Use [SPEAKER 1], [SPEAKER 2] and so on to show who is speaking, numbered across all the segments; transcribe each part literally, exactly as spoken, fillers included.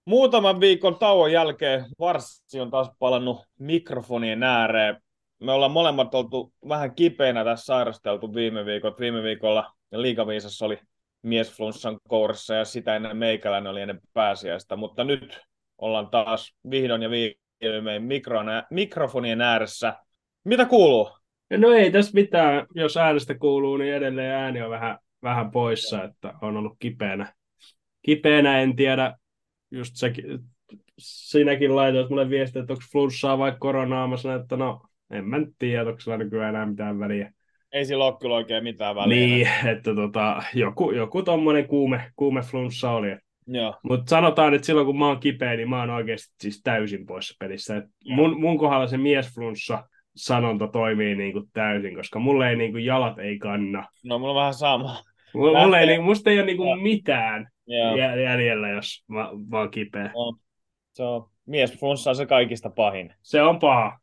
[SPEAKER 1] Muutaman viikon tauon jälkeen Varssi on taas palannut mikrofonien ääreen. Me ollaan molemmat oltu vähän kipeänä tässä sairasteltu viime viikot. Viime viikolla liigaviisassa oli miesflunssan kourissa ja sitä ennen meikäläinen oli ennen pääsiäistä. Mutta nyt ollaan taas vihdoin ja viimein mikron- mikrofonien ääressä. Mitä kuuluu?
[SPEAKER 2] No ei tässä mitään, jos äänestä kuuluu, niin edelleen ääni on vähän, vähän poissa, että on ollut kipeänä. Kipeänä en tiedä, just se, sinäkin laitoit mulle viestiä, että onko flunssaa vai koronaa. Mä sanoin, että no en mä nyt tiedä, onko sillä nykyään enää mitään väliä.
[SPEAKER 1] Ei sillä ole kyllä oikein mitään väliä.
[SPEAKER 2] Niin, että tota, joku, joku tommonen kuume, kuume flunssa oli.
[SPEAKER 1] Joo.
[SPEAKER 2] Mutta sanotaan, että silloin kun mä oon kipeä, niin mä oon oikeasti siis täysin poissa pelissä. Et
[SPEAKER 1] Joo.
[SPEAKER 2] mun, mun kohdalla se miesflunssa sanonta toimii niin kuin täysin, koska mulle ei niin kuin jalat ei kanna.
[SPEAKER 1] No mulla on vähän sama.
[SPEAKER 2] Mulle, mulle ei,
[SPEAKER 1] Lähtee.
[SPEAKER 2] niin, musta ei ole niin
[SPEAKER 1] Joo.
[SPEAKER 2] kuin mitään
[SPEAKER 1] Joo.
[SPEAKER 2] jä- jäljellä, jos mä, mä oon kipeä.
[SPEAKER 1] No, se on, miesflunssa on se kaikista pahin.
[SPEAKER 2] Se on paha.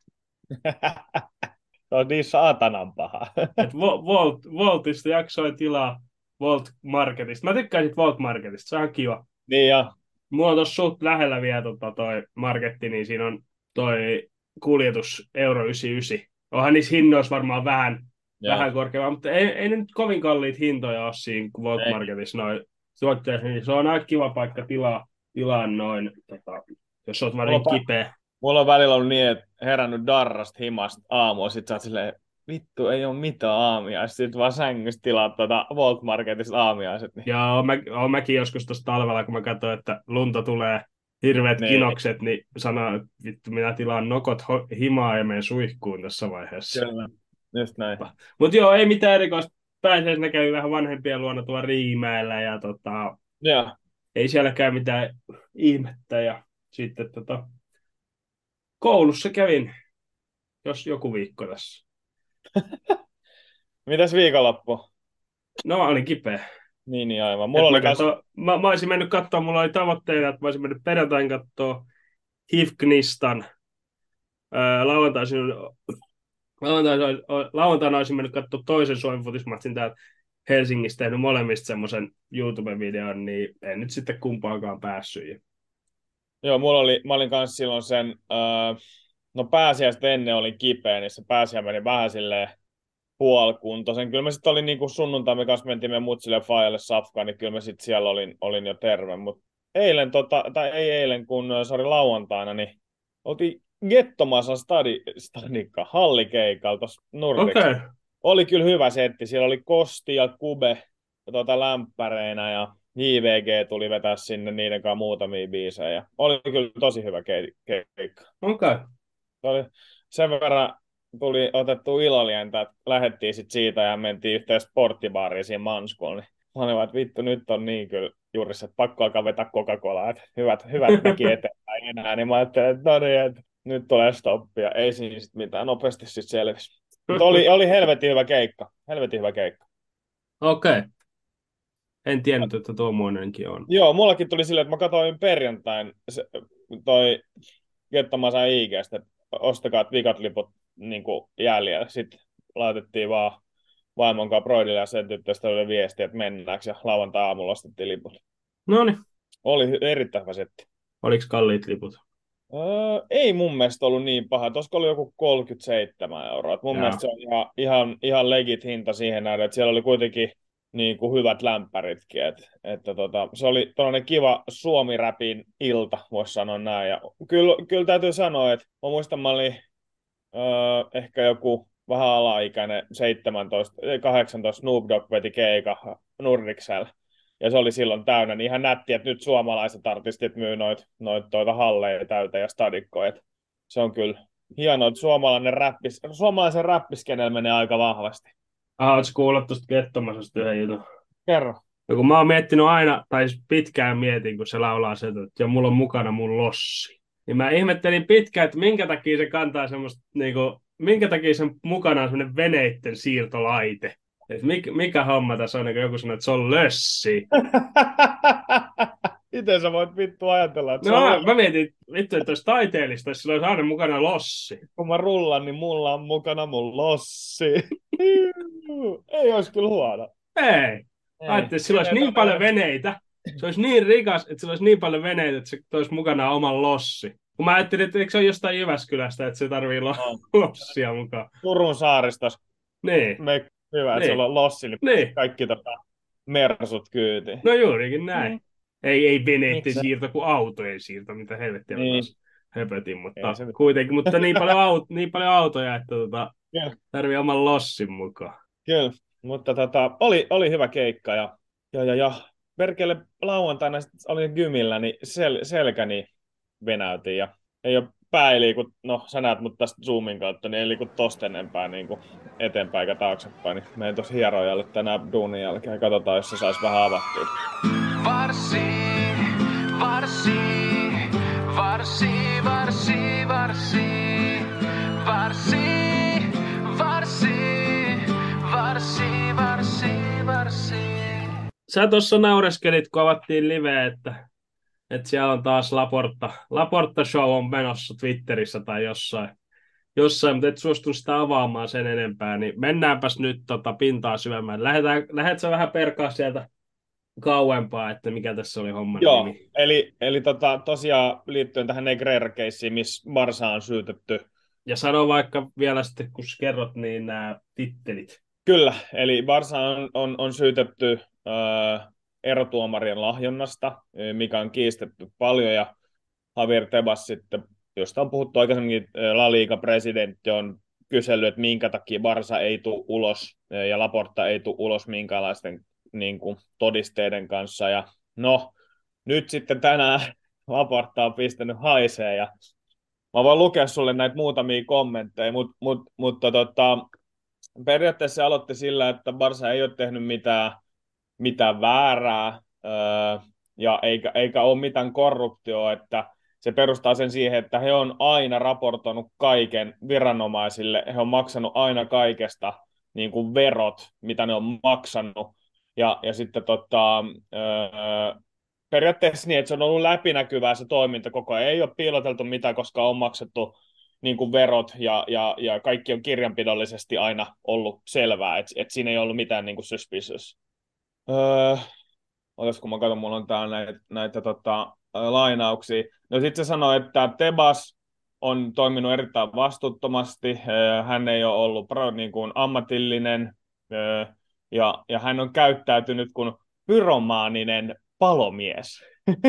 [SPEAKER 1] Se on niin saatanan paha.
[SPEAKER 2] Et Vo- Volt, Voltista jaksoin tilaa Volt Marketista. Mä tykkään sit Volt Marketista, se on kiva.
[SPEAKER 1] Niin ja,
[SPEAKER 2] Mulla on tossa suht lähellä vielä tota, toi marketti, niin siinä on toi kuljetus euro yhdeksänkymmentäyhdeksän. Onhan niissä hinnoissa varmaan vähän,
[SPEAKER 1] joo.
[SPEAKER 2] vähän korkeammin, mutta ei, ei ne nyt kovin kalliit hintoja ole siinä Volt
[SPEAKER 1] Ei.
[SPEAKER 2] Marketissa noin tuotteessa, niin se on aika kiva paikka tilaa, tilaa noin, tota, jos oot
[SPEAKER 1] Mulla on,
[SPEAKER 2] varmaan
[SPEAKER 1] pa-
[SPEAKER 2] kipeä.
[SPEAKER 1] mulla on välillä ollut niin, että herännyt darrasta himasta aamulla, sit sä oot silleen, vittu, ei ole mitään aamia. Sitten vaan sängystä tilaat tuota Volt Marketista aamiaiset. Niin,
[SPEAKER 2] Ja oon, mä, oon mäkin joskus tuossa talvella, kun mä katsoin, että lunta tulee, hirveät
[SPEAKER 1] niin,
[SPEAKER 2] kinokset, niin sanoin, että vittu, minä tilaan nokot ho- himaa ja menen suihkuun tässä vaiheessa.
[SPEAKER 1] kyllä. Just näin.
[SPEAKER 2] Mutta joo, ei mitään erikoista. Pääsiäisenä kävi vähän vanhempien luona tuolla Riimäellä ja tota,
[SPEAKER 1] Joo.
[SPEAKER 2] ei sielläkään mitään ihmettä. Ja sitten tota, koulussa kävin, jos joku viikko tässä.
[SPEAKER 1] Mitäs viikonloppu?
[SPEAKER 2] No mä olin kipeä.
[SPEAKER 1] Niin, niin aivan. Mulla
[SPEAKER 2] Et
[SPEAKER 1] oli
[SPEAKER 2] mä,
[SPEAKER 1] kans,
[SPEAKER 2] katso, mä, mä olisin mennyt katsoa, mulla oli tavoitteena, että mä olisin mennyt perjantain katsoa Hifknistan. Ää, lauantaisin, lauantaina, lauantaina olisin mennyt katsoa toisen Suomen futismatsin täältä Helsingistä, tehnyt molemmista semmoisen YouTube-videon, niin en nyt sitten kumpaakaan päässyt.
[SPEAKER 1] joo, mulla oli, mä olin kans silloin sen, öö, no pääsiäistä ennen olin kipeä, niin se pääsiä meni vähän silleen puolikuntoisen. Kyllä mä sitten olin niinku sunnuntai, me kanssa mentiin meidän mutsille ja faijalle safkaan, niin kyllä mä sitten siellä olin, olin jo terve. Mutta eilen, tota, tai ei eilen, kun sori lauantaina, niin oltiin Gettomassa stadi, stadikka, hallikeikalla tuossa Nurdeks.
[SPEAKER 2] Okei, okay.
[SPEAKER 1] Oli kyllä hyvä setti. Siellä oli Kosti ja Kube ja tuota lämpäreinä ja J V G tuli vetää sinne niiden kanssa muutamia biisejä. Oli kyllä tosi hyvä ke- keikka.
[SPEAKER 2] okei. Okay.
[SPEAKER 1] Se oli sen verran tuli otettu ilolientä, että lähdettiin sit siitä ja mentiin yhteen sporttibaariin siinä Manskuun. Niin mä olin vaan, että vittu, nyt on niin kyllä juuri se, että pakko alkaa vetää Coca-Colaa, että hyvät, hyvät näki eteenpäin enää. Niin mä ajattelin, että no niin, että nyt tulee stoppia. Ei siinä sit mitään, nopeasti sitten selvisi. Mutta oli, oli helvetin hyvä keikka. Helvetin hyvä keikka.
[SPEAKER 2] Okei. Okay. En tiennyt, että tuommoinenkin on.
[SPEAKER 1] Joo, mullakin tuli silleen, että mä katsoin perjantain se, toi Gettomasa I G:stä, että ostakaa vikat liput niin jäljellä. Sitten laitettiin vaan vaimon kanssa Broidille ja sen tyttöstä oli viesti, että mennäänkö ja lauantai aamulla ostettiin liput.
[SPEAKER 2] No niin,
[SPEAKER 1] Oli hy- erittäin hyvä setti.
[SPEAKER 2] oliko kalliit liput?
[SPEAKER 1] Öö, ei mun mielestä ollut niin paha. Tuossa oli joku kolmekymmentäseitsemän euroa. Et mun
[SPEAKER 2] Joo.
[SPEAKER 1] mielestä se on ihan, ihan, ihan legit hinta siihen nähden, että siellä oli kuitenkin niin kuin hyvät lämpäritkin. Et, että tota, se oli tällainen kiva Suomi-räpin ilta, voisi sanoa näin. Ja kyllä, kyllä täytyy sanoa, että mä muistan, mä olin öö, ehkä joku vähän alaikäinen, seitsemäntoista, ei, kahdeksantoista Snoop Dogg veti keika Nurriksella. Ja se oli silloin täynnä, niin ihan nätti, että nyt suomalaiset artistit myy noita noit toita halleja täyteen ja stadikkoja. Et se on kyllä hienoa, että suomalainen räppis, suomalaisen räppiskenellä menee aika vahvasti.
[SPEAKER 2] Ah, ootko kuullut tuosta Gettomasasta yhden jutun?
[SPEAKER 1] Kerro.
[SPEAKER 2] Ja kun mä oon miettinyt aina, tai siis pitkään mietin, kun se laulaa se, että ja mulla on mukana mun lossi. Niin mä ihmettelin pitkään, että minkä takia se kantaa semmoista, niinku, minkä takia sen mukana on semmoinen veneitten siirtolaite. Et mikä, mikä homma tässä on, niin joku sanoo, että se on lössi.
[SPEAKER 1] Miten sä voit vittu ajatella, että se
[SPEAKER 2] No
[SPEAKER 1] on
[SPEAKER 2] mä,
[SPEAKER 1] lössi?
[SPEAKER 2] mä mietin, vittu, että olisi taiteellista, jos sillä olisi aina mukana lossi.
[SPEAKER 1] Kun mä rullan, niin mulla on mukana mun lossi. Ei olisi kyllä huono.
[SPEAKER 2] Ei.
[SPEAKER 1] Ei.
[SPEAKER 2] Ajattelin, että sillä olisi
[SPEAKER 1] Miten
[SPEAKER 2] niin paljon
[SPEAKER 1] tämmönen-
[SPEAKER 2] veneitä, se olisi niin rikas, että sillä olisi niin paljon veneitä, että se toisi mukanaan oman lossi. Kun mä ajattelin, että eikö se ole jostain Jyväskylästä, että se tarvii lo-
[SPEAKER 1] On.
[SPEAKER 2] lossia mukaan.
[SPEAKER 1] Turun saaristossa
[SPEAKER 2] Niin,
[SPEAKER 1] me, hyvä, että sulla
[SPEAKER 2] niin,
[SPEAKER 1] on lossi, niin pääset
[SPEAKER 2] niin.
[SPEAKER 1] kaikki tota, mersut kyytiin.
[SPEAKER 2] No juurikin näin.
[SPEAKER 1] Mm.
[SPEAKER 2] Ei, ei veneiden
[SPEAKER 1] Miksei?
[SPEAKER 2] siirto kuin autojen siirto, mitä helvettiä mä
[SPEAKER 1] Niin,
[SPEAKER 2] taas höpötin,
[SPEAKER 1] ei
[SPEAKER 2] mutta
[SPEAKER 1] se mitään.
[SPEAKER 2] kuitenkin, mutta niin paljon, aut, niin paljon autoja, että tota,
[SPEAKER 1] Kyllä,
[SPEAKER 2] tarvii oman lossin mukaan.
[SPEAKER 1] kyllä. Mutta tota, oli, oli hyvä keikka ja, ja, ja, ja perkele lauantaina sit olin gymillä, niin sel, selkäni venäytin ja ei ole pää ei liiku, no sä näet mut tästä Zoomin kautta, niin ei liiku tosta enempää niin kuin eteenpäin eikä taaksepäin, niin menen tuossa hierojalle tänään duunin jälkeen ja katsotaan, jos se saisi vähän avattua.
[SPEAKER 3] Varsi, varsi, varsi, varsi, varsi, varsi, varsi, varsi, varsi, varsi.
[SPEAKER 2] Sä tuossa naureskelit, kun avattiin live, että, että siellä on taas Laporta. Laporta Show on menossa Twitterissä tai jossain, jossain mutta et suostunut sitä avaamaan sen enempää, niin mennäänpäs nyt tota pintaa syvemmän. Lähdetään, lähdetkö vähän perkaa sieltä kauempaa, että mikä tässä oli homman
[SPEAKER 1] Joo,
[SPEAKER 2] nimi?
[SPEAKER 1] eli, eli tota, tosiaan liittyen tähän Negreira-keissiin, missä Barsa on syytetty.
[SPEAKER 2] Ja sano vaikka vielä sitten, kun kerrot, niin nämä tittelit.
[SPEAKER 1] Kyllä, eli Barsa on, on, on syytetty äh, erotuomarien lahjonnasta, mikä on kiistetty paljon, ja Javier Tebas sitten, josta on puhuttu aikaisemmin, La Liga-presidentti on kysellyt, että minkä takia Barsa ei tule ulos, ja Laporta ei tule ulos minkäänlaisten niin kuin, todisteiden kanssa, ja no, nyt sitten tänään Laporta on pistänyt haisee, ja mä voin lukea sulle näitä muutamia kommentteja, mutta mut, mutta tota, periaatteessa se aloitti sillä, että Barsa ei ole tehnyt mitään, mitään väärää, öö, ja eikä, eikä ole mitään korruptioa, että se perustaa sen siihen, että he on aina raportoinut kaiken viranomaisille, he on maksanut aina kaikesta niin kuin verot, mitä ne on maksanut, ja, ja sitten tota, öö, periaatteessa niin, että se on ollut läpinäkyvää se toiminta koko ajan, ei ole piiloteltu mitään, koska on maksettu niin kuin verot ja, ja, ja kaikki on kirjanpidollisesti aina ollut selvää, että et siinä ei ollut mitään niin kuin suspicious. Öö, Olisiko mä katson, mulla on täällä näitä, näitä tota, lainauksia. No sitten se sanoi, että Tebas on toiminut erittäin vastuuttomasti, hän ei ole ollut pro, niin kuin ammatillinen ja, ja hän on käyttäytynyt kuin pyromaaninen palomies.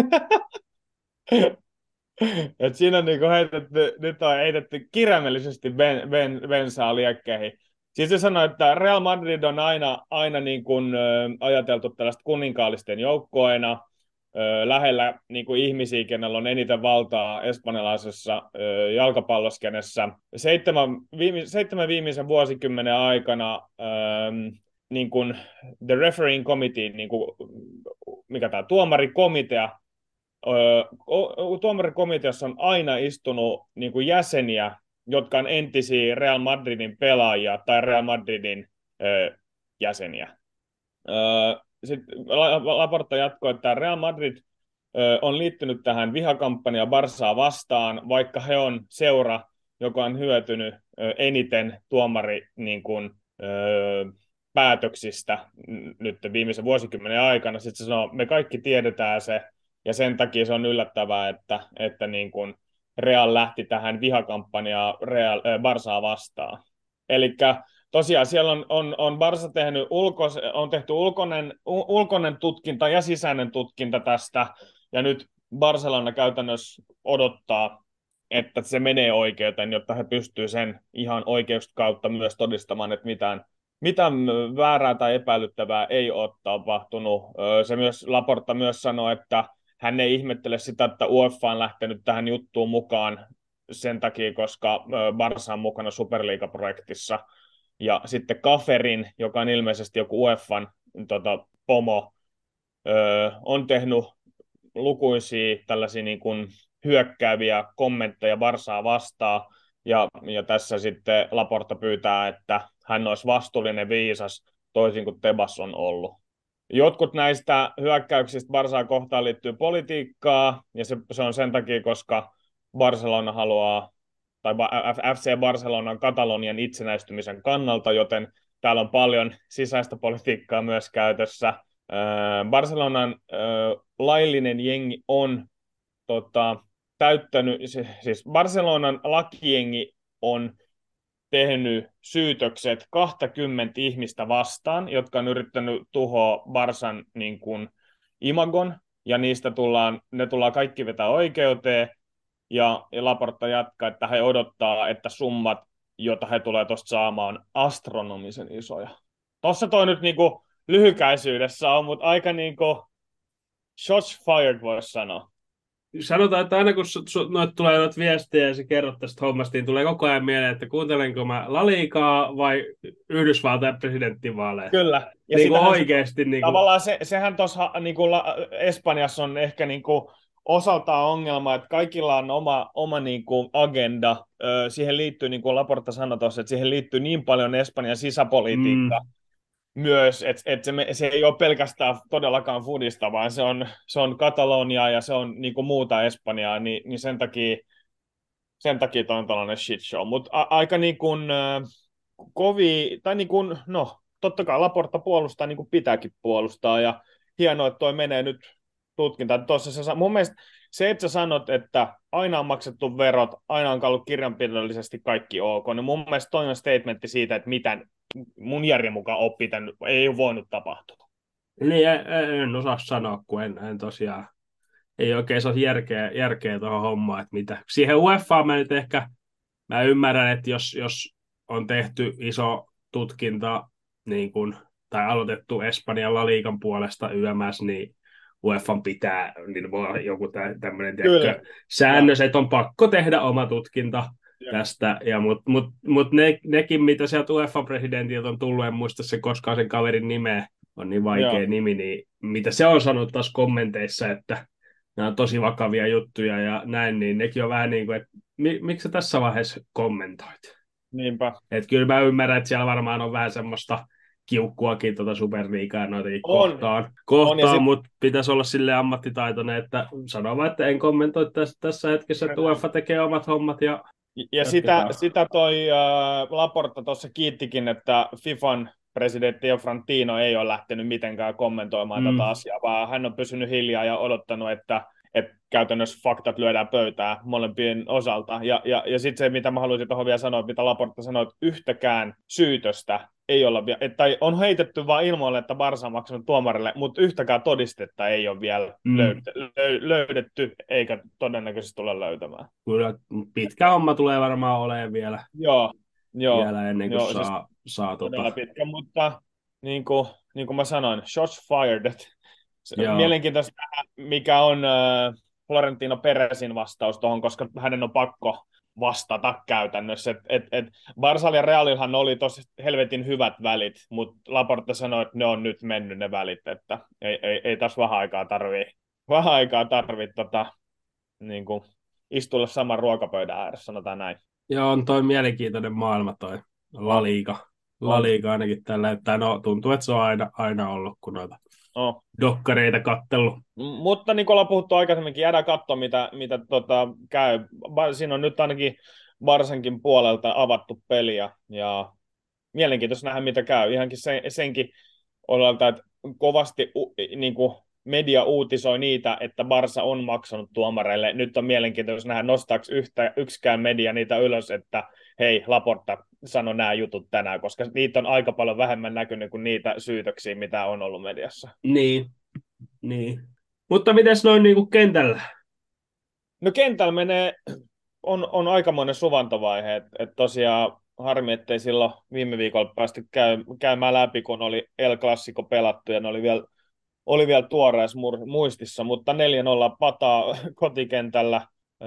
[SPEAKER 1] Et siinä on niinku heitetty, nyt on heitetty kirjaimellisesti ben, ben, bensaa liekkeihin. Siis se sanoi, että Real Madrid on aina, aina niin kuin, ö, ajateltu tällaista kuninkaallisten joukkoina, ö, lähellä niin kuin ihmisiä, kenellä on eniten valtaa espanjalaisessa ö, jalkapalloskenessä. Seitsemän, viime, seitsemän viimeisen vuosikymmenen aikana ö, niin kuin the refereeing committee, niin kuin, mikä tämä tuomarikomitea, tuomarikomiteassa on aina istunut niin kuin jäseniä, jotka on entisiä Real Madridin pelaajia tai Real Madridin ö, jäseniä. Sitten Laporta jatkoi, että Real Madrid ö, on liittynyt tähän vihakampanjaan Barsaa vastaan, vaikka he on seura, joka on hyötynyt ö, eniten tuomari niin kuin, ö, päätöksistä nyt viimeisen vuosikymmenen aikana. Sitten se sanoo, me kaikki tiedetään se, ja sen takia se on yllättävää, että, että niin kuin Real lähti tähän vihakampanjaan Real, äh, Barsaa vastaan. Eli tosiaan siellä on, on, on Barsa tehnyt ulkos, on tehty ulkoinen, ulkoinen tutkinta ja sisäinen tutkinta tästä, ja nyt Barcelona käytännössä odottaa, että se menee oikeuteen, jotta he pystyvät sen ihan oikeusta kautta myös todistamaan, että mitään mitään väärää tai epäilyttävää ei ole tapahtunut. Se myös, Laporta myös sanoi, että hän ei ihmettele sitä, että UEFA on lähtenyt tähän juttuun mukaan sen takia, koska Barsa on mukana Superliiga-projektissa. Ja sitten Kaferin, joka on ilmeisesti joku UEFan tota, pomo, on tehnyt lukuisia tällaisia niin kuin hyökkääviä kommentteja Barsaa vastaan. Ja, ja tässä sitten Laporta pyytää, että hän olisi vastuullinen viisas, toisin kuin Tebas on ollut. Jotkut näistä hyökkäyksistä Barsaa kohtaan liittyy politiikkaa, ja se, se on sen takia, koska Barcelona haluaa, tai F C Barcelona on Katalonian itsenäistymisen kannalta, joten täällä on paljon sisäistä politiikkaa myös käytössä. Barcelonan laillinen jengi on tota, täyttänyt, siis Barcelonan lakijengi on tehnyt syytökset kaksikymmentä ihmistä vastaan, jotka on yrittänyt tuhoa Barsan niin kuin, imagon, ja niistä tullaan, ne tullaan kaikki vetää oikeuteen, ja, ja Laporta jatkaa, että he odottaa, että summat, joita he tulee tuosta saamaan, on astronomisen isoja. Tuossa toi nyt niinku lyhykäisyydessä on, mutta aika niinku shots fired voisi sanoa.
[SPEAKER 2] Sanotaan, että aina kun su- su- noit tulee noita viestejä ja sä kerrot tästä hommasta, niin tulee koko ajan mieleen, että kuuntelenko mä La Ligaa vai Yhdysvaltain presidenttivaaleja.
[SPEAKER 1] Kyllä. Ja
[SPEAKER 2] niin kuin oikeasti. Niin kuin...
[SPEAKER 1] Tavallaan se, sehän tuossa niin Espanjassa on ehkä niin kuin osaltaan ongelma, että kaikilla on oma, oma niin kuin agenda. Ö, siihen liittyy, niin kuin Laporta sanoi tuossa, että siihen liittyy niin paljon Espanjan sisäpolitiikkaa mm. myös, että, että se, se ei ole pelkästään todellakaan foodista, vaan se on, se on Kataloniaa ja se on niin kuin muuta Espanjaa, niin, niin sen takia sen takia toi on tällainen shit show. Mutta aika niin kuin äh, kovi, tai niin kuin, no, totta kai Laporta puolustaa niin kuin pitääkin puolustaa, ja hienoa, että toi menee nyt tutkintaan. Tuossa se, mun mielestä se, että sä sanot, että aina on maksettu verot, aina on ollut kirjanpidollisesti kaikki ok, niin mun mielestä toi on statementti siitä, että mitä mun järjen mukaan on pitänyt, ei ole voinut tapahtua.
[SPEAKER 2] Niin, en osaa sanoa, kun en, en tosiaan, ei oikein saa järkeä, järkeä tuohon hommaan, että mitä. Siihen U E F A mä nyt ehkä, mä ymmärrän, että jos, jos on tehty iso tutkinta, niin kun, tai aloitettu Espanjan La Ligan puolesta Y M S, niin U E F A pitää, niin voi olla joku tämmöinen säännös, että on pakko tehdä oma tutkinta ja. tästä, ja, mutta mut, mut ne, nekin, mitä sieltä U E F A-presidentiltä on tullut, en muista se koskaan sen kaverin nimeä, on niin vaikea Joo. nimi, niin mitä se on sanonut taas kommenteissa, että nämä on tosi vakavia juttuja ja näin, niin nekin on vähän niin kuin, että miksi sä tässä vaiheessa kommentoit?
[SPEAKER 1] Niinpä.
[SPEAKER 2] Että kyllä mä ymmärrän, että siellä varmaan on vähän semmoista kiukkuakin tuota Superliigaa noitakin kohtaan, kohtaan sit... mutta pitäisi olla silleen ammattitaitoinen, että sanoo vaan, että en kommentoi tässä, tässä hetkessä, että UEFA tekee omat hommat ja
[SPEAKER 1] Ja sitä, sitä toi äh, Laporta tuossa kiittikin, että FIFAn presidentti Infantino ei ole lähtenyt mitenkään kommentoimaan mm. tätä asiaa, vaan hän on pysynyt hiljaa ja odottanut, että, että käytännössä faktat lyödään pöytään molempien osalta. Ja, ja, ja sitten se, mitä mä haluaisin tuohon vielä sanoa, mitä Laporta sanoi, että yhtäkään syytöstä ei olla vielä, että on heitetty vaan ilmoille, että Barsa on maksanut tuomarille, mutta yhtäkään todistetta ei ole vielä mm. löydetty, löydetty, eikä todennäköisesti tule löytämään.
[SPEAKER 2] Kyllä pitkä homma tulee varmaan olemaan vielä.
[SPEAKER 1] Joo. Joo,
[SPEAKER 2] vielä ennen kuin joo, saa, siis saa tota...
[SPEAKER 1] pitkä, mutta niin kuin, niin kuin mä sanoin, shots fired. Mielenkiintoista, mikä on äh, Florentino Perezin vastaus tuohon, koska hänen on pakko vastata käytännössä. Et, et, et Barsalla ja Realilhan oli tosi helvetin hyvät välit, mutta Laporta sanoi, että ne on nyt mennyt ne välit, että ei, ei, ei tässä vähän aikaa tarvii, vähän aikaa tarvii tota, niin kuin istulla saman ruokapöydän ääressä, sanotaan näin.
[SPEAKER 2] Joo, on toi mielenkiintoinen maailma toi La Liga. La Liga ainakin tällä, että no, tuntuu, että se on aina, aina ollut, kun noita oh. dokkareita kattellut.
[SPEAKER 1] Mutta niin kuin ollaan puhuttu aikaisemminkin, jäädään katsoa, mitä, mitä tota, käy. Siinä on nyt ainakin Barsankin puolelta avattu peliä, ja mielenkiintoista nähdä, mitä käy. Ihankin sen, senkin olalta, että kovasti niin kuin media uutisoi niitä, että Barsa on maksanut tuomareille. Nyt on mielenkiintoista nähdä, nostaako yhtä, yksikään media niitä ylös, että hei, Laporta sano nämä jutut tänään, koska niitä on aika paljon vähemmän näkynyt kuin niitä syytöksiä, mitä on ollut mediassa.
[SPEAKER 2] Niin, niin. Mutta mites noin niin kuin kentällä?
[SPEAKER 1] No kentällä menee, on, on aikamoinen suvantovaihe, että et tosiaan harmi, ettei silloin viime viikolla päästy käy, käymään läpi, kun oli El Clasico pelattu ja ne oli vielä oli vielä tuoreessa muistissa, mutta neljä nolla pataa kotikentällä. Öö,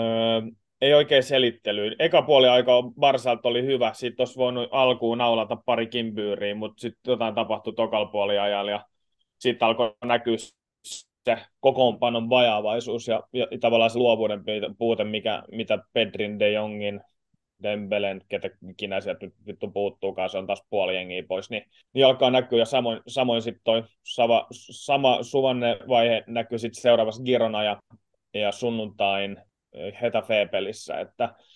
[SPEAKER 1] ei oikein selittelyyn. Eka puoli aika Barsalta oli hyvä, sitten olisi voinut alkuun naulata pari kimbyyriä, mutta sitten jotain tapahtui tokalla puoliajalla ja sitten alkoi näkyä se kokoonpanon vajaavaisuus ja, ja tavallaan se luovuuden puute, mikä, mitä Pedrin, De Jongin, Dembelen, ketä ikinä sieltä nyt vittu puuttuukaan, se on taas puoli jengiä pois, niin, niin alkaa näkyä, ja samoin, samoin sitten toi sama, sama suvanne vaihe näkyy sitten seuraavassa Girona ja, ja sunnuntain Hetafe-pelissä, että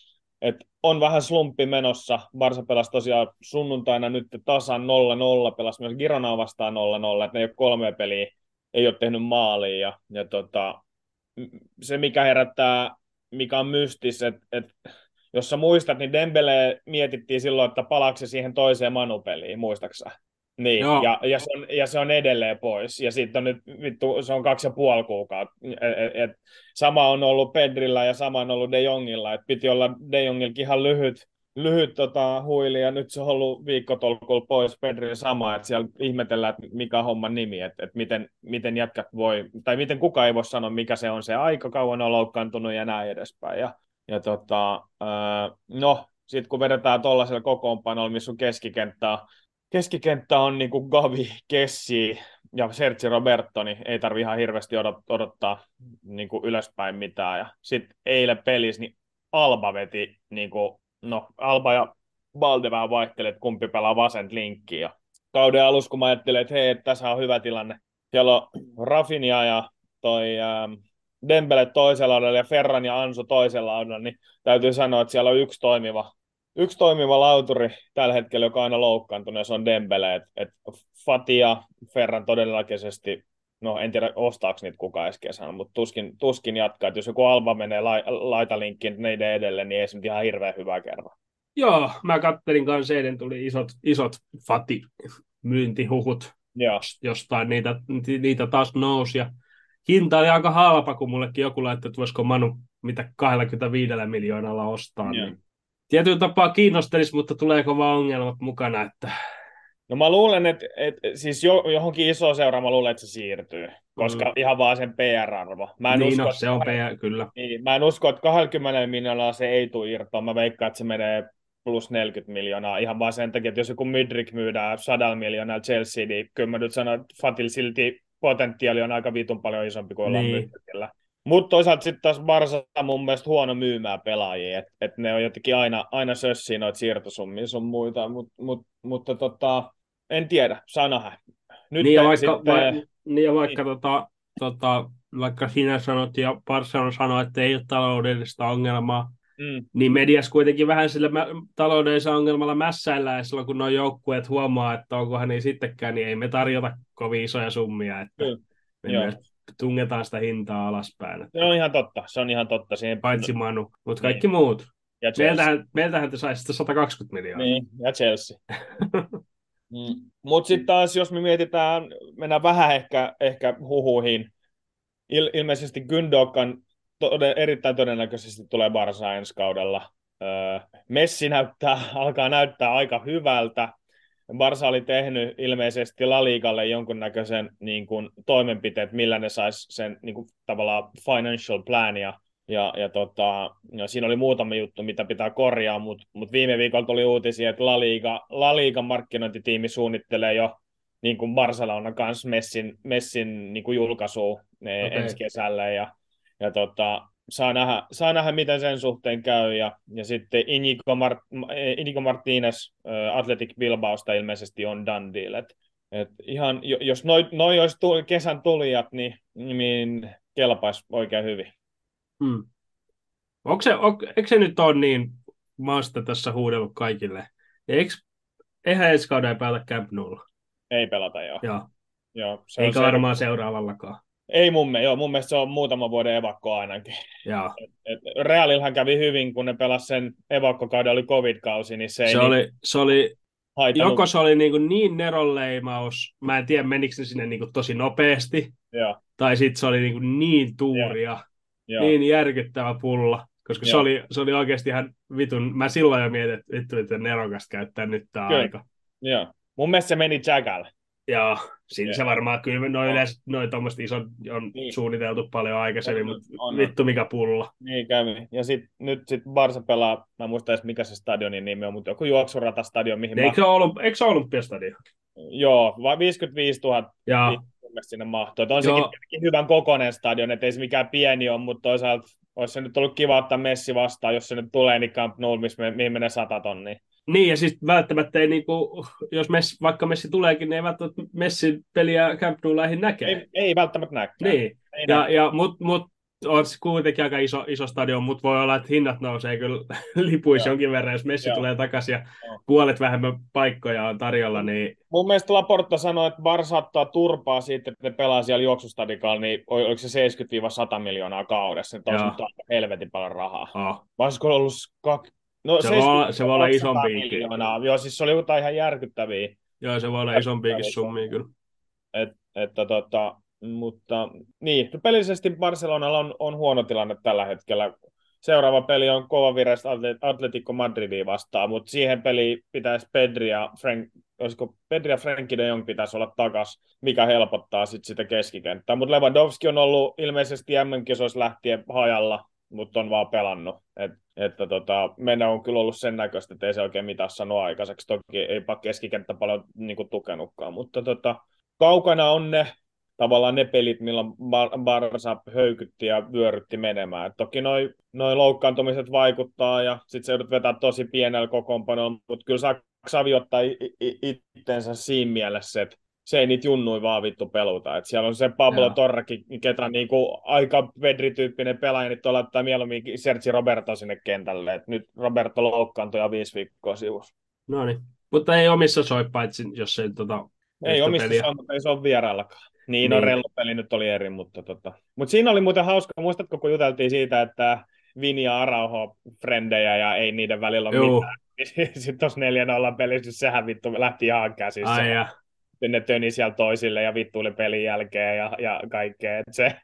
[SPEAKER 1] et on vähän slumppi menossa. Barsa pelasi tosiaan sunnuntaina nyt tasan nolla nolla, pelasi myös Gironaa vastaan nolla nolla, että ne ei ole kolme peliä, ei ole tehnyt maalia. Ja, ja tota, se, mikä herättää, mikä on mystis, että et, jos sä muistat, niin Dembele mietittiin silloin, että palaako se siihen toiseen Manu-peliin, muistaaksä? Niin, ja, ja, se on, ja se on edelleen pois. Ja sitten on nyt, vittu, se on kaksi ja puoli kuukautta. Et, et, sama on ollut Pedrillä ja sama on ollut De Jongilla. Et piti olla De Jongillakin ihan lyhyt, lyhyt tota, huili, ja nyt se on ollut viikkotolkulla pois. Pedrillä sama, että siellä ihmetellään, että mikä on homman nimi, että et miten, miten jätkät voi, tai miten kukaan ei voi sanoa, mikä se on se aika kauan on loukkaantunut ja näin edespäin. Ja, ja tota, ää, no, sitten kun vedetään tuollaisella kokoonpanolla, missä on keskikenttää, Keskikenttä on niin kuin Gavi, Kessi ja Sergio Roberto, niin ei tarvitse ihan hirveästi odottaa niin kuin ylöspäin mitään. Ja sitten eilen pelissä niin Alba veti, niin kuin, no Alba ja Balde vähän vaihteli, että kumpi pelaa vasent linkkiä. Ja kauden alussa, kun mä ajattelin, että hei, tässä on hyvä tilanne. Siellä on Rafinha ja toi ähm, Dembele toisella laudalla ja Ferran ja Ansu toisella laudalla, niin täytyy sanoa, että siellä on yksi toimiva Yksi toimiva lauturi tällä hetkellä, joka on aina loukkaantunut, ja se on Dembele. Et, et Fati ja Ferran todennäköisesti, no en tiedä ostaako niitä kukaan edes kesällä, mutta tuskin, tuskin jatkaa. Et jos joku Alba menee lai, laitalinkkiin neiden edelle, niin ei se nyt ihan hirveän hyvää kerran.
[SPEAKER 2] Joo, mä kattelin kanssa eilen tuli isot, isot Fati-myyntihuhut. Joo. Jostain niitä, niitä taas nousi. Ja hinta oli aika halpa, kun mullekin joku laittoi, että voisiko Manu mitä kaksikymmentäviisi miljoonalla ostaa. Niin tietyllä tapaa kiinnostelisi, mutta tuleeko vaan ongelmat mukana? Että...
[SPEAKER 1] No mä luulen, että, että siis johonkin isoon seuraan mä luulen, että se siirtyy, koska mm. ihan vaan sen P R-arvo. Mä en
[SPEAKER 2] niin
[SPEAKER 1] usko,
[SPEAKER 2] no, se on P R, kyllä.
[SPEAKER 1] Niin, mä en usko, että kaksikymmentä miljoonaa se ei tule irtoon. Mä veikkaan, että se menee plus neljäkymmentä miljoonaa ihan vaan sen takia, että jos joku Mudryk myydään sadalla miljoonaa Chelsea, niin kyllä mä nyt sanon, että Fatil silti potentiaali on aika vitun paljon isompi kuin ollaan niin. Myytäkillä. Mutta toisaalta sitten taas Barsa on mun mielestä huono myymään pelaajia, että et ne on jotenkin aina, aina sössiä noita siirtosummia sun muita, mut, mut, mutta tota, en tiedä, saa nähdä. Nyt
[SPEAKER 2] niin, ja vaikka,
[SPEAKER 1] sitten,
[SPEAKER 2] va, niin ja vaikka, niin. Tota, tota, vaikka sinä sanot ja Barcelona sanoi, että ei ole taloudellista ongelmaa, mm. niin mediassa kuitenkin vähän sillä mä, taloudellisella ongelmalla mässäillään, ja silloin kun nuo joukkueet huomaa, että onkohan niin sittenkään, niin ei me tarjota kovin isoja summia, että mm. me myös tungetaan sitä hintaa alaspäin.
[SPEAKER 1] Se on ihan totta, se on ihan totta. Siihen...
[SPEAKER 2] Paitsi Manu, mutta kaikki niin. Muut. Meiltähän, meiltähän te saisitte sata kaksikymmentä miljoonaa.
[SPEAKER 1] Niin, ja Chelsea. mm. Mutta sitten taas, jos me mietitään, mennään vähän ehkä, ehkä huhuihin. Il, ilmeisesti Gündogan tode, erittäin todennäköisesti tulee Barsaan ensi kaudella. Öö, Messi näyttää, alkaa näyttää aika hyvältä. Barsa oli tehnyt ilmeisesti La Ligalle jonkunnäköisen niin kuin, toimenpiteet, millä ne sais sen niin kuin, tavallaan financial plania. Ja, ja tota, ja siinä oli muutama juttu, mitä pitää korjaa, mutta mut viime viikolla tuli uutisia, että La Liga, La Ligan markkinointitiimi suunnittelee jo niin kuin Barcelonan kanssa Messin, Messin niin kuin julkaisua okay. ensi kesällä. Ja, ja tota, saa, nähdä, saa nähdä, miten sen suhteen käy. Ja, ja sitten Inigo, Mart- Inigo Martínez Athletic Bilbaosta ilmeisesti on done deal. Et, et ihan, jos noin noi olisi tuli, kesän tulijat, niin, niin kelpaisi oikein hyvin.
[SPEAKER 2] Hmm. Onko se, on, eikö se nyt ole niin, mä oon sitä tässä huudellut kaikille, eikö, eihän ensi kauden pelata Camp Noulla?
[SPEAKER 1] Ei pelata, joo.
[SPEAKER 2] joo.
[SPEAKER 1] joo se
[SPEAKER 2] eikä varmaan se... seuraavallakaan.
[SPEAKER 1] Ei mun, joo, mun mielestä se on muutaman vuoden evakko ainakin. Et, et Realilhan kävi hyvin, kun ne pelasi sen evakkokauden, oli covid-kausi, niin se ei...
[SPEAKER 2] Se
[SPEAKER 1] niin...
[SPEAKER 2] oli, se oli
[SPEAKER 1] Haitannut.
[SPEAKER 2] Joko se oli niin, niin neronleimaus, mä en tiedä menikö se sinne niin tosi nopeasti,
[SPEAKER 1] joo.
[SPEAKER 2] tai sitten se oli niin, niin tuuria, joo. niin järkyttävä pulla, koska se oli, se oli oikeasti ihan vitun, mä silloin jo mietin, että vittu, että nerokasta käyttää nyt tää
[SPEAKER 1] kyllä.
[SPEAKER 2] aika.
[SPEAKER 1] Joo. Mun mielestä se meni Jagalle.
[SPEAKER 2] Joo, siinä se varmaan kyllä, noin yleensä, noin tommoset isot on niin. suunniteltu paljon aikaisemmin, mutta vittu mikä pulla.
[SPEAKER 1] Niin kävi. Ja sit, nyt sit Barsa pelaa, mä en muista edes mikä se stadionin nimi on, mutta joku juoksuratastadion, mihin
[SPEAKER 2] eikö, mä... olymp- eikö se ole Olympiastadion?
[SPEAKER 1] Joo, vai viisikymmentäviisituhatta sinne mahtuu. On sekin hyvän kokoinen stadion, ettei se mikään pieni ole, mutta toisaalta olisi se nyt ollut kiva ottaa Messi vastaan, jos se nyt tulee, niin Camp Nou, mihin menee sata tonnia.
[SPEAKER 2] Niin, ja siis välttämättä ei, niinku, jos Messi, vaikka Messi tuleekin, niin ei välttämättä Messin peliä Camp Nou lähin näkee.
[SPEAKER 1] Ei, ei välttämättä näkään.
[SPEAKER 2] Niin, ja, ja, mutta mut, on se kuitenkin aika iso, iso stadion, mutta voi olla, että hinnat nousee kyllä lipuissa
[SPEAKER 1] Joo,
[SPEAKER 2] jonkin verran, jos Messi
[SPEAKER 1] joo,
[SPEAKER 2] tulee takaisin ja
[SPEAKER 1] joo.
[SPEAKER 2] puolet vähemmän paikkoja on tarjolla, niin
[SPEAKER 1] Mun mielestä Laporta sanoi, että Barca ottaa turpaa siitä, että ne pelaa siellä juoksustadikalla, niin oliko se seitsemänkymmentä sata miljoonaa kaudessa, niin olisi
[SPEAKER 2] joo,
[SPEAKER 1] nyt aika helvetin paljon rahaa.
[SPEAKER 2] oh.
[SPEAKER 1] Vai olisiko ollut kak... no
[SPEAKER 2] Se voi olla, se voi olla
[SPEAKER 1] seitsemänkymmentä
[SPEAKER 2] isompiakin.
[SPEAKER 1] miljoonaa. Joo, siis se oli jotain ihan järkyttäviä.
[SPEAKER 2] Joo, se voi olla isompiakin summia kyllä.
[SPEAKER 1] Et, että tota, mutta niin, no pelillisesti Barcelonalla on, on huono tilanne tällä hetkellä. Seuraava peli on kova vireistä Atletico Madridia vastaan, mutta siihen peliin pitäisi Pedri ja Frank, olisiko Pedri ja Frenkie de Jong pitäisi olla takas, mikä helpottaa sit sitä keskikenttää. Mutta Lewandowski on ollut ilmeisesti M M-kisoissa lähtien hajalla, mutta on vaan pelannut. Et, että tota, meidän on kyllä ollut sen näköistä, että ei se oikein mitään sanoa aikaiseksi. Toki eipä keskikenttä paljon niin kuin, tukenutkaan, mutta tota, kaukana on ne tavallaan ne pelit, millä Barsa höykytti ja vyörytti menemään. Et toki noi, noi loukkaantumiset vaikuttaa ja sitten se joudut vetää tosi pienellä kokoonpanolla, mutta kyllä Xavi ottaa itsensä siinä mielessä, että se ei niitä junnui vaan vittu peluta. Et siellä on se Pablo
[SPEAKER 2] Joo.
[SPEAKER 1] Torrekin, ketä niinku aika Pedri-tyyppinen pelaaja, niin tuolla laittaa mieluummin Sergi Roberto sinne kentälle. Et nyt Roberto loukkaantui ja viisi viikkoa sivussa.
[SPEAKER 2] No niin, mutta ei omissa soi paitsi, jos ei tota...
[SPEAKER 1] Ei omissa
[SPEAKER 2] peliä.
[SPEAKER 1] saa, mutta ei se ole vieraillakaan. Niin,
[SPEAKER 2] Niin.
[SPEAKER 1] no Rello-peli nyt oli eri, mutta tota. Mut siinä oli muuten hauska, muistatko kun juteltiin siitä, että Vini ja Araujo frendejä ja ei niiden välillä ole
[SPEAKER 2] Juu.
[SPEAKER 1] mitään. Sitten tuossa neljä nolla pelissä, niin sehän vittu lähti ihan käsissä.
[SPEAKER 2] Ai ja.
[SPEAKER 1] Ne töni siellä toisille ja vittuili pelin jälkeen ja, ja kaikkea. Että se,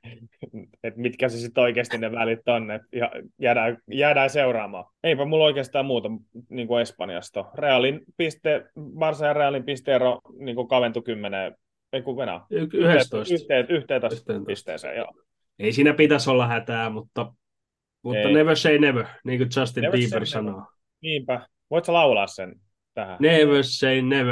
[SPEAKER 1] et mitkä se sitten oikeasti ne välit on, että jäädään, jäädään seuraamaan. Eipä mulla oikeastaan muuta niin kuin Espanjasta. Realin piste, Barça ja Realin pisteero niin kuin kaventui kymmeneen, ei kun venää.
[SPEAKER 2] Y- yksitoista.
[SPEAKER 1] Yhteen, yhteen
[SPEAKER 2] Yhteen.
[SPEAKER 1] pisteeseen, joo.
[SPEAKER 2] Ei siinä pitäisi olla hätää, mutta, mutta
[SPEAKER 1] Ei.
[SPEAKER 2] never say never, niin kuin Justin
[SPEAKER 1] Never
[SPEAKER 2] Bieber
[SPEAKER 1] say never.
[SPEAKER 2] sanoo.
[SPEAKER 1] Niinpä. Voitko laulaa sen tähän?
[SPEAKER 2] Never say never.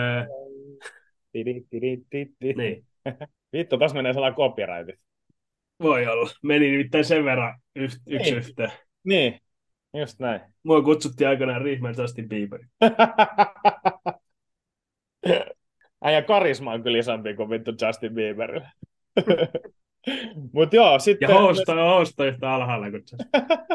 [SPEAKER 1] Tidi, tidi, tidi.
[SPEAKER 2] Niin.
[SPEAKER 1] Vittu, taas menee sellainen copyrightit.
[SPEAKER 2] Voi olla. Meni nimittäin sen verran yht, yksi
[SPEAKER 1] Niin.
[SPEAKER 2] yhteen.
[SPEAKER 1] Niin, just näin.
[SPEAKER 2] Mua kutsuttiin aikanaan Riihmään Justin Bieber.
[SPEAKER 1] Äijä karisma on kyllä isompi kuin vittu Justin Bieberillä. Mut joo, sitten...
[SPEAKER 2] Ja hosta on hosta yhtä alhaalla kuin Justin.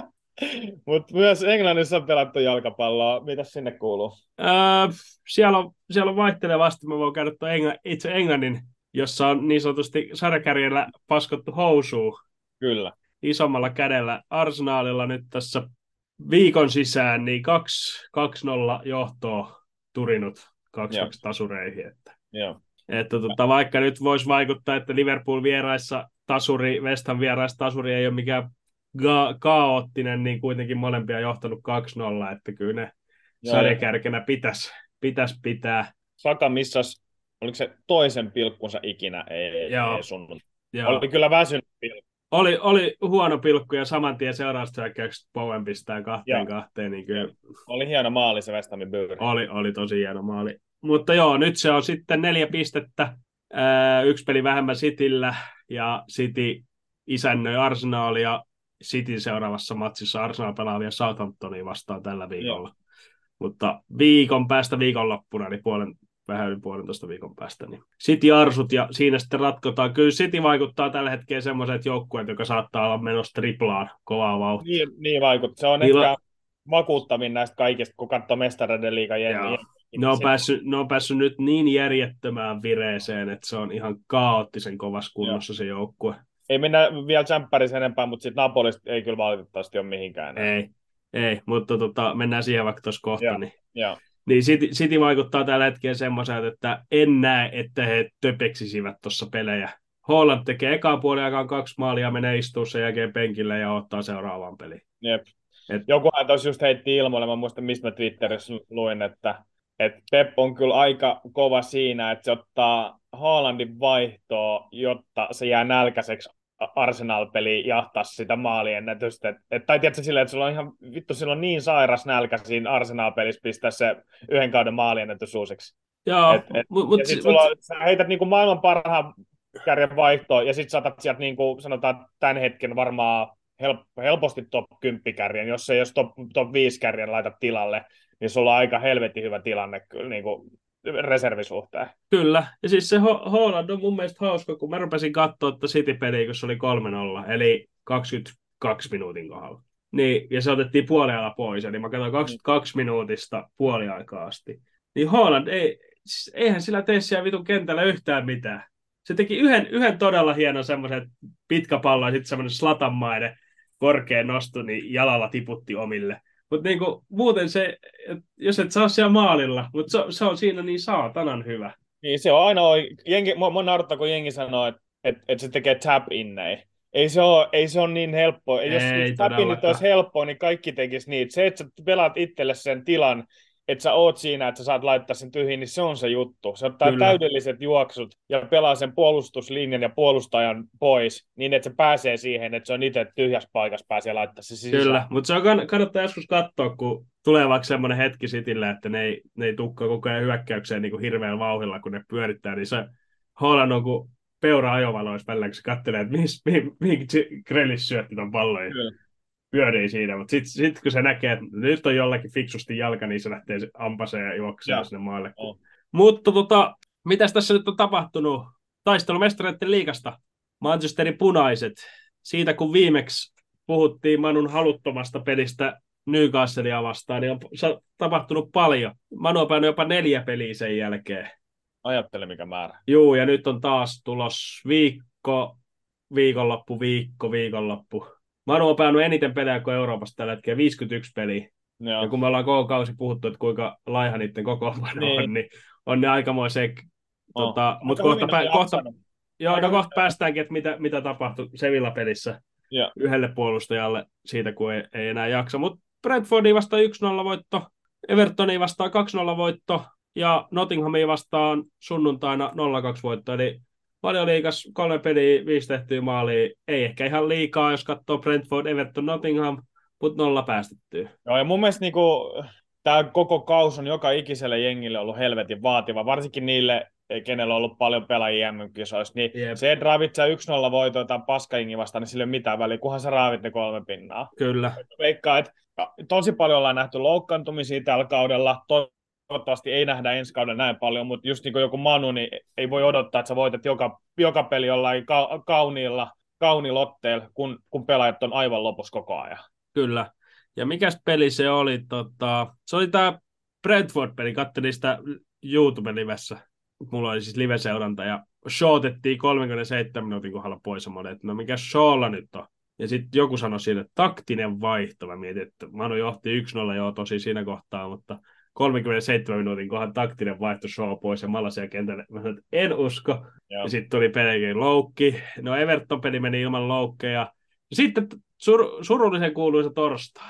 [SPEAKER 1] Mut myös Englannissa on pelattu jalkapalloa. Mitäs sinne kuuluu?
[SPEAKER 2] Öö, siellä, on, siellä on vaihtelevasti. Mä voin käydä tuon Engl- itse Englannin, jossa on niin sanotusti sarjakärjellä paskottu housuun
[SPEAKER 1] Kyllä.
[SPEAKER 2] isommalla kädellä. Arsenalilla nyt tässä viikon sisään niin kaksi nolla johtoa turinut kaksi kaksi tasureihin. Että,
[SPEAKER 1] Joo.
[SPEAKER 2] että tota, vaikka nyt voisi vaikuttaa, että Liverpool vieraissa tasuri, West Ham vieraissa tasuri ei ole mikään ga- kaoottinen, niin kuitenkin molempia johtanut kaksi nolla, että kyllä ne
[SPEAKER 1] Joo,
[SPEAKER 2] sarjakärkenä pitäisi pitäis pitää.
[SPEAKER 1] Saka missas, oliko se toisen pilkkunsa ikinä? Ei,
[SPEAKER 2] Joo.
[SPEAKER 1] ei sunnut.
[SPEAKER 2] Joo.
[SPEAKER 1] Oli kyllä väsynyt pilkku.
[SPEAKER 2] Oli, oli huono pilkku ja saman tien seuraavasta hyökkäyksestä Bowen pistää kahteen
[SPEAKER 1] Joo.
[SPEAKER 2] kahteen. Niin kyllä
[SPEAKER 1] Oli hieno maali se West Hamin byyri.
[SPEAKER 2] oli, oli tosi hieno maali. Mutta joo, nyt se on sitten neljä pistettä. Ää, yksi peli vähemmän Cityllä ja City isännöi Arsenalia. City seuraavassa matsissa Arsenal pelaa vielä Southamptonia vastaan tällä viikolla. Joo. Mutta viikon päästä viikonloppuna, eli puolen, vähän yli puolentoista viikon päästä, niin City arsut ja siinä sitten ratkotaan. Kyllä City vaikuttaa tällä hetkellä semmoiset joukkueet, joka saattaa olla menossa triplaan kovaa vauhtia.
[SPEAKER 1] Niin, niin vaikuttaa. Se on
[SPEAKER 2] Niillä...
[SPEAKER 1] ehkä vakuuttavin näistä kaikista, kun katsoo Mestareiden liigan jengiä.
[SPEAKER 2] Ne on, päässyt, ne on päässyt nyt niin järjettömään vireeseen, että se on ihan kaoottisen kovassa kunnossa Joo. se joukkue.
[SPEAKER 1] Ei mennä vielä tsemppärissä enempää, mutta sitten Napolista ei kyllä valitettavasti ole mihinkään.
[SPEAKER 2] Ei, ei mutta tota, mennään siihen vaikka tuossa kohta.
[SPEAKER 1] Joo.
[SPEAKER 2] Niin,
[SPEAKER 1] Joo.
[SPEAKER 2] niin City, City vaikuttaa tällä hetkellä semmoiselta, että en näe, että he töpeksisivät tuossa pelejä. Haaland tekee ekaan puolen aikaan kaksi maalia, menee istuu sen jälkeen penkille ja ottaa seuraavan pelin.
[SPEAKER 1] Jep.
[SPEAKER 2] Et...
[SPEAKER 1] Jokuhan tuossa just heitti ilmoille, mä muistan mistä mä Twitterissä luin, että, että Pep on kyllä aika kova siinä, että se ottaa Haalandin vaihtoa, jotta se jää nälkäiseksi Arsenal-peliin jahtaa sitä maaliennätystä. Et, et, tai tiedätkö silleen, että sulla on ihan vittu silloin niin sairas nälkä siinä Arsenal-pelissä pistää se yhden kauden maaliennätys uusiksi.
[SPEAKER 2] Joo,
[SPEAKER 1] et, et,
[SPEAKER 2] mut, mut,
[SPEAKER 1] ja sit
[SPEAKER 2] mut,
[SPEAKER 1] sulla, sä heität niinku maailman parhaan kärjen vaihtoa, ja sit saatat sieltä niinku, sanotaan tämän hetken varmaan help, helposti top kymmenen kärjen, jos ei jos top, top viisi kärjen laita tilalle, niin sulla on aika helvetin hyvä tilanne kyllä niinku reservisuhteen.
[SPEAKER 2] Kyllä, ja siis se Ho- Haaland on mun mielestä hauska, kun mä rupesin katsoa että City-peliä, kun se oli kolme nolla, eli kaksikymmentäkaksi minuutin kohdalla. Niin, ja se otettiin puoliajalla pois, eli mä katsoin kaksikymmentäkaksi minuutista puoliaikaa asti. Niin Haaland, ei, siis eihän sillä tee siellä vitun kentällä yhtään mitään. Se teki yhden, yhden todella hienon semmoisen pitkä pallo ja sitten semmoinen slatanmainen korkea nosto, niin jalalla tiputti omille. Mutta niinku, muuten se, jos et saa siellä maalilla, mutta se, se on siinä niin saatanan hyvä.
[SPEAKER 1] Niin se on aina oikein. Jengi, mua, mua naurattaa, kun jengi sanoo, että et, et se tekee tap-innei. Ei se ole, ei se ole niin helppoa. Ei, jos
[SPEAKER 2] Ei
[SPEAKER 1] jos tap-innit olisi helppoa, niin kaikki tekisi niitä. Se, että sä pelaat itselle sen tilan, että sä oot siinä, että sä saat laittaa sen tyhjiin, niin se on se juttu. Se ottaa
[SPEAKER 2] Kyllä.
[SPEAKER 1] täydelliset juoksut ja pelaa sen puolustuslinjan ja puolustajan pois, niin että se pääsee siihen, että se on itse tyhjässä paikassa, pääsee laittaa se sisään.
[SPEAKER 2] Kyllä, mutta se on kann- kannattaa joskus katsoa, kun tulee vaikka semmoinen hetki Citylle, että ne ei, ne ei tukkaa koko ajan hyökkäykseen niin kuin hirveällä vauhdilla, kun ne pyörittää, niin se Haaland on kuin peura ajovaloissa välillä, kun se katselee, että mihin, mihin, mihin Grealish syötti ton pallon ja pyörii siinä, mutta sitten sit, kun se näkee, että nyt on jollakin fiksusti jalka, niin se lähtee ampaseen ja juoksee sinne maalle.
[SPEAKER 1] Oh.
[SPEAKER 2] Mutta tota, mitäs tässä nyt on tapahtunut? Taistelu mestareiden liigasta. Manchesterin punaiset. Siitä kun viimeksi puhuttiin Manun haluttomasta pelistä Newcastlea vastaan, niin on tapahtunut paljon. Manu on päänyt jopa neljä peliä sen jälkeen.
[SPEAKER 1] Ajattele mikä määrä.
[SPEAKER 2] Juu, ja nyt on taas tulos viikko, viikonloppu, viikko, viikonloppu. Manu on päänyt eniten pelejä kuin Euroopassa tällä hetkellä, viisikymmentäyksi peliä.
[SPEAKER 1] Joo.
[SPEAKER 2] Ja kun me ollaan koko kausi puhuttu, että kuinka laiha niiden kokoonpano
[SPEAKER 1] Niin.
[SPEAKER 2] on, niin on ne aikamoisen.
[SPEAKER 1] Oh.
[SPEAKER 2] Tota, mutta
[SPEAKER 1] Aika
[SPEAKER 2] kohta,
[SPEAKER 1] hyvin
[SPEAKER 2] pä,
[SPEAKER 1] on
[SPEAKER 2] kohta,
[SPEAKER 1] jaksanut.
[SPEAKER 2] joo,
[SPEAKER 1] Aika
[SPEAKER 2] no
[SPEAKER 1] hyvin.
[SPEAKER 2] kohta päästäänkin, että mitä, mitä tapahtui Sevilla-pelissä
[SPEAKER 1] Joo.
[SPEAKER 2] yhdelle puolustajalle siitä, kun ei, ei enää jaksa. Mutta Brentfordia vastaan yksi nolla voitto, Evertonia vastaan kaksi nolla voitto ja Nottinghamia vastaan sunnuntaina nolla kaksi voitto. Eli paljon liikas, kolme peliä, viisi tehtyä maalia. Ei ehkä ihan liikaa, jos katsoo Brentford, Everton, Nottingham, mutta nolla päästettyä.
[SPEAKER 1] Joo, ja mun mielestä niinku, tämä koko kaus on joka ikiselle jengille ollut helvetin vaativa, varsinkin niille, kenellä on ollut paljon pelaajia M M-kisoissa, niin
[SPEAKER 2] Jep.
[SPEAKER 1] se, että raavit sä yksi nolla voitoa tai paskajengi vastaan, niin sillä ei ole mitään väliä, kunhan sä raavit ne kolme pinnaa.
[SPEAKER 2] Kyllä.
[SPEAKER 1] Veikkaa, että tosi paljon ollaan nähty loukkaantumisia tällä kaudella, toivottavasti ei nähdä ensi kaudella näin paljon, mutta just niin kuin joku Manu, niin ei voi odottaa, että sä voitat joka, joka peli jollain ka- kauniilla, kauniilla otteella, kun, kun pelaajat on aivan lopussa koko ajan.
[SPEAKER 2] Kyllä. Ja mikäs peli se oli? Tota, se oli tämä Brentford-peli, katselin sitä YouTube-livessä. Mulla oli siis live-seuranta ja shortettiin kolmekymmentäseitsemän minuutin kohdalla pois. Mä olin, että no mikä Shawlla nyt on? Ja sitten joku sanoi siinä, että taktinen vaihto. Mä mietin, että Manu johti yksi nolla joo tosi siinä kohtaa, mutta kolmekymmentäseitsemän minuutin kohdalla taktinen vaihto Shaw pois ja Malasia kentälle. Mä sanoin, että en usko. Joo. Ja sitten tuli pelkäin loukki. No Everton-peli meni ilman loukkeja. Sitten sur, surullisen kuuluisa torstai.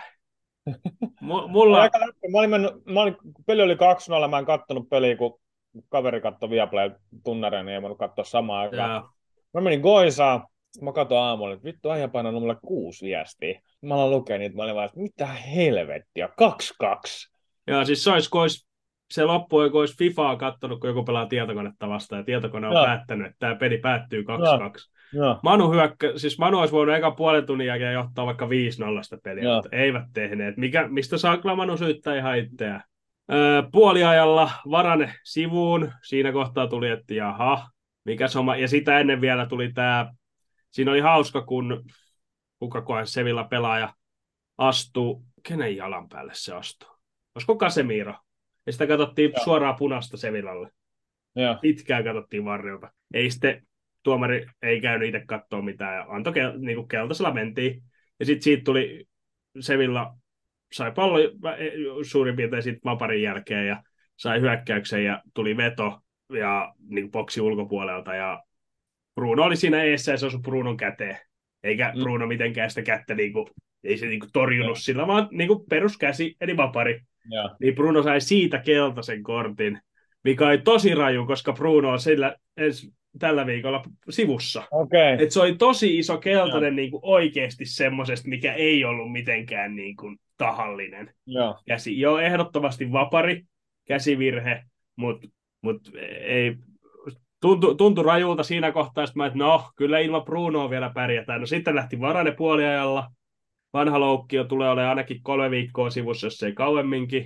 [SPEAKER 2] M- mulla...
[SPEAKER 1] Aika läppä. Mä olin mennyt, mä olin, kun peli oli kaksi nolla, mä en kattonut peliä, kun kaveri katsoi Viaplay tunnareen, niin ei voinut katsoa samaan aikaan.
[SPEAKER 2] Jaa.
[SPEAKER 1] Mä menin Goisaan, mä katsoin aamulla, että vittu äijä painanut mulle kuusi viestiä. Mä aloin lukea niitä, mä olin vaan, että mitä helvettiä, kaksi kaksi.
[SPEAKER 2] Joo, siis se olisi, kun olisi, se loppui, kun olisi Fifaa kattonut, kun joku pelaa tietokonetta vastaan, ja tietokone on
[SPEAKER 1] Joo.
[SPEAKER 2] päättänyt, että tämä peli päättyy kaksi kaksi.
[SPEAKER 1] Joo.
[SPEAKER 2] Manu hyökkä, siis Manu olisi voinut eka puolen tunnin jälkeen johtaa vaikka viisi nolla peliä,
[SPEAKER 1] Joo.
[SPEAKER 2] mutta eivät tehneet. Mikä, mistä saa kyllä Manu syyttää ihan itseään? Öö, puoliajalla Varane sivuun, siinä kohtaa tuli, että jaha, mikä soma, ja sitä ennen vielä tuli tämä, siinä oli hauska, kun kuka kohan Sevilla pelaaja astuu, kenen jalan päälle se astuu? Olisiko Casemiro? Ja sitä katsottiin
[SPEAKER 1] Joo.
[SPEAKER 2] suoraan punasta Sevillalle.
[SPEAKER 1] Joo.
[SPEAKER 2] Pitkään katsottiin varrilta. Ei sitten, tuomari ei käynyt itse katsoa mitään, ja antoi kel, niin kuin keltaisella mentiin. Ja sitten siitä tuli, Sevilla sai pallon suurin piirtein sitten vaparin jälkeen, ja sai hyökkäyksen, ja tuli veto, ja niin kuin boksi ulkopuolelta, ja Bruno oli siinä eessä, ja se osui Brunon käteen. Eikä
[SPEAKER 1] Mm.
[SPEAKER 2] Bruno mitenkään sitä kättä, niin kuin, ei se niin kuin torjunut
[SPEAKER 1] Joo.
[SPEAKER 2] sillä, vaan niin kuin peruskäsi, eli vapari.
[SPEAKER 1] Joo.
[SPEAKER 2] Niin Bruno sai siitä keltaisen kortin, mikä oli tosi raju, koska Bruno on sillä ens, tällä viikolla sivussa.
[SPEAKER 1] Okei.
[SPEAKER 2] Et se oli tosi iso keltainen niin kuin oikeasti semmoisesta, mikä ei ollut mitenkään niin kuin tahallinen.
[SPEAKER 1] Joo.
[SPEAKER 2] Käsi, joo, ehdottomasti vapari, käsivirhe, mutta mut ei, tuntui, tuntui rajulta siinä kohtaa, että mä, että no, kyllä ilman Brunoa vielä pärjätään. No sitten lähti Varane puoliajalla, vanha loukkio tulee olemaan ainakin kolme viikkoa sivussa, jos ei kauemminkin.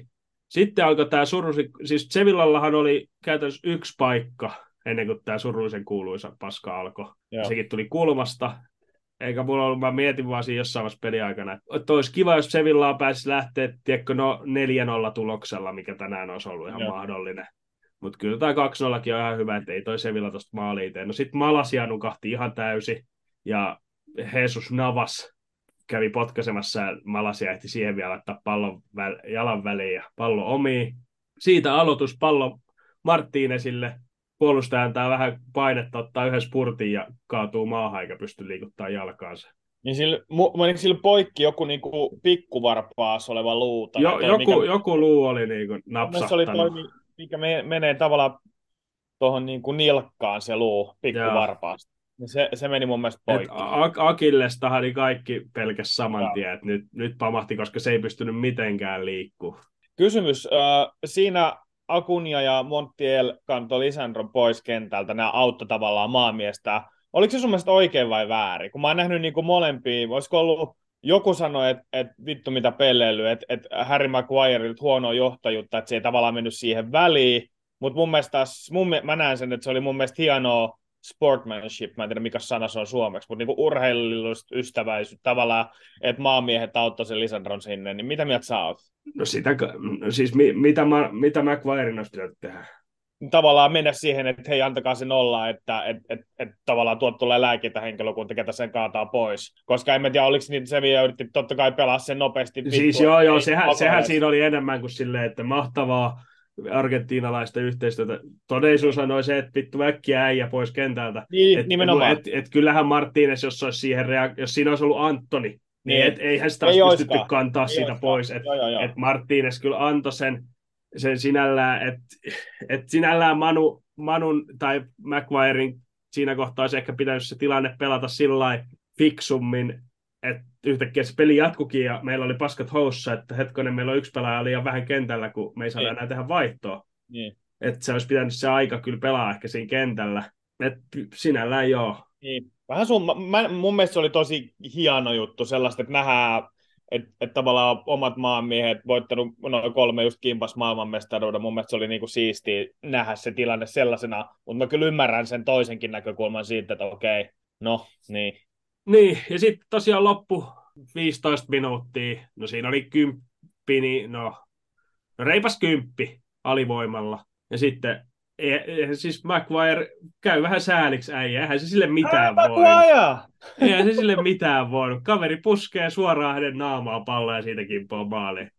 [SPEAKER 2] Sitten alkoi tämä surullisen, siis Sevillallahan oli käytännössä yksi paikka ennen kuin tämä surullisen kuuluisa paska alkoi. Ja sekin tuli kulmasta. Eikä mulla ollut, mä mietin vaan siinä jossain vaiheessa peliaikana, että olisi kiva, jos Sevillaa pääsisi lähteä, tiedätkö, no neljä nolla tuloksella, mikä tänään olisi ollut ihan Joo. mahdollinen. Mutta kyllä tämä kaksi nolla on ihan hyvä, että ei toi Sevilla tuosta maaliin tee. No sitten Malasia nukahti ihan täysi, ja Jesus Navas kävi potkaisemassa, ja Malasia ehti siihen vielä laittaa pallon väl- jalan väliin ja pallo omiin. Siitä aloitus pallo Martínezille. Puolustaja antaa vähän painetta, ottaa yhden spurtin ja kaatuu maahan eikä pysty liikuttamaan jalkaansa.
[SPEAKER 1] Niin sillä, mu- sillä poikki joku niinku pikkuvarpaas oleva luu.
[SPEAKER 2] Jo, joku, mikä, joku luu oli niinku napsahtanut. Se oli toi,
[SPEAKER 1] mikä me, menee tavallaan tuohon niinku nilkkaan se luu pikkuvarpaasta. Se, se meni mun mielestä poikki.
[SPEAKER 2] A- Akillestahan niin kaikki pelkäs saman tien, että nyt, nyt pamahti, koska se ei pystynyt mitenkään liikkumaan.
[SPEAKER 1] Kysymys. Äh, siinä Acuna ja Montiel kantoi Lisandron pois kentältä, nämä auttoi tavallaan maamiestä. Oliko se sun mielestä oikein vai väärin? Kun mä oon nähnyt niin kuin molempia, olisiko ollut, joku sanoi, että et, vittu mitä pelleily, että et Harry Maguireilta huonoa johtajuutta, että se ei tavallaan mennyt siihen väliin, mutta mun mielestä taas, mun, mä näen sen, että se oli mun mielestä hienoa sportmanship, mä en tiedä mikä sana se on suomeksi, mutta niin urheilullista ystäväisyyttä tavallaan, että maamiehet auttoi sen Lisandron sinne, niin mitä mieltä sä oot?
[SPEAKER 2] No sitä, no siis mi, mitä, mä, mitä McGuirein olisi pitänyt tehdä?
[SPEAKER 1] Tavallaan mennä siihen, että hei, antakaa sen olla, että et, et, et, tavallaan tuot tulee lääkintähenkilökunta, ketä sen kaataa pois. Koska en mä tiedä, oliko niitä Sevilla yritti totta kai pelaa sen nopeasti.
[SPEAKER 2] Siis vittu, joo, joo, sehän, sehän siinä oli enemmän kuin silleen, että mahtavaa argentiinalaista yhteistyötä. Todellisuus sanoi se, että vittu äkkiä äijä pois kentältä.
[SPEAKER 1] Niin,
[SPEAKER 2] et,
[SPEAKER 1] nimenomaan.
[SPEAKER 2] Et, et, et kyllähän Martínez, jos, olisi siihen rea- jos siinä olisi ollut Antoni, niin, niin et, eihän sitä
[SPEAKER 1] ei
[SPEAKER 2] olisi pystytty
[SPEAKER 1] oiskaan.
[SPEAKER 2] kantaa
[SPEAKER 1] ei
[SPEAKER 2] siitä
[SPEAKER 1] oiskaan.
[SPEAKER 2] pois. Että et Martínez kyllä antoi sen, sen sinällään, että et sinällään Manu, Manun tai Maguirein siinä kohtaa olisi ehkä pitänyt se tilanne pelata sillä fiksummin, että yhtäkkiä se peli jatkukin ja meillä oli paskat housussa, että hetkonen, meillä on yksi pelaaja liian vähän kentällä, kun me ei saada niin. enää tehdä vaihtoa.
[SPEAKER 1] Niin.
[SPEAKER 2] Että se olisi pitänyt se aika kyllä pelaa ehkä siinä kentällä. Et sinällään joo.
[SPEAKER 1] Niin. Vähän sun, mä, mun mielestä se oli tosi hieno juttu sellaista, että nähdään, että et tavallaan omat maanmiehet voittanut noin kolme just kimpas maailmanmestaruuden. Mun mielestä se oli niinku siistiä nähdä se tilanne sellaisena, mutta mä kyllä ymmärrän sen toisenkin näkökulman siitä, että okei, no niin.
[SPEAKER 2] Niin, ja sitten tosiaan loppu viisitoista minuuttia, no siinä oli kymppi, niin no, no reipas kymppi alivoimalla. Ja sitten, e, e, siis Maguire käy vähän sääliksi äijä, eihän se sille mitään voinut. Eihän se sille mitään voinut. Kaveri puskee suoraan hänen naamaan palloa ja siitä kimpoo maaliin.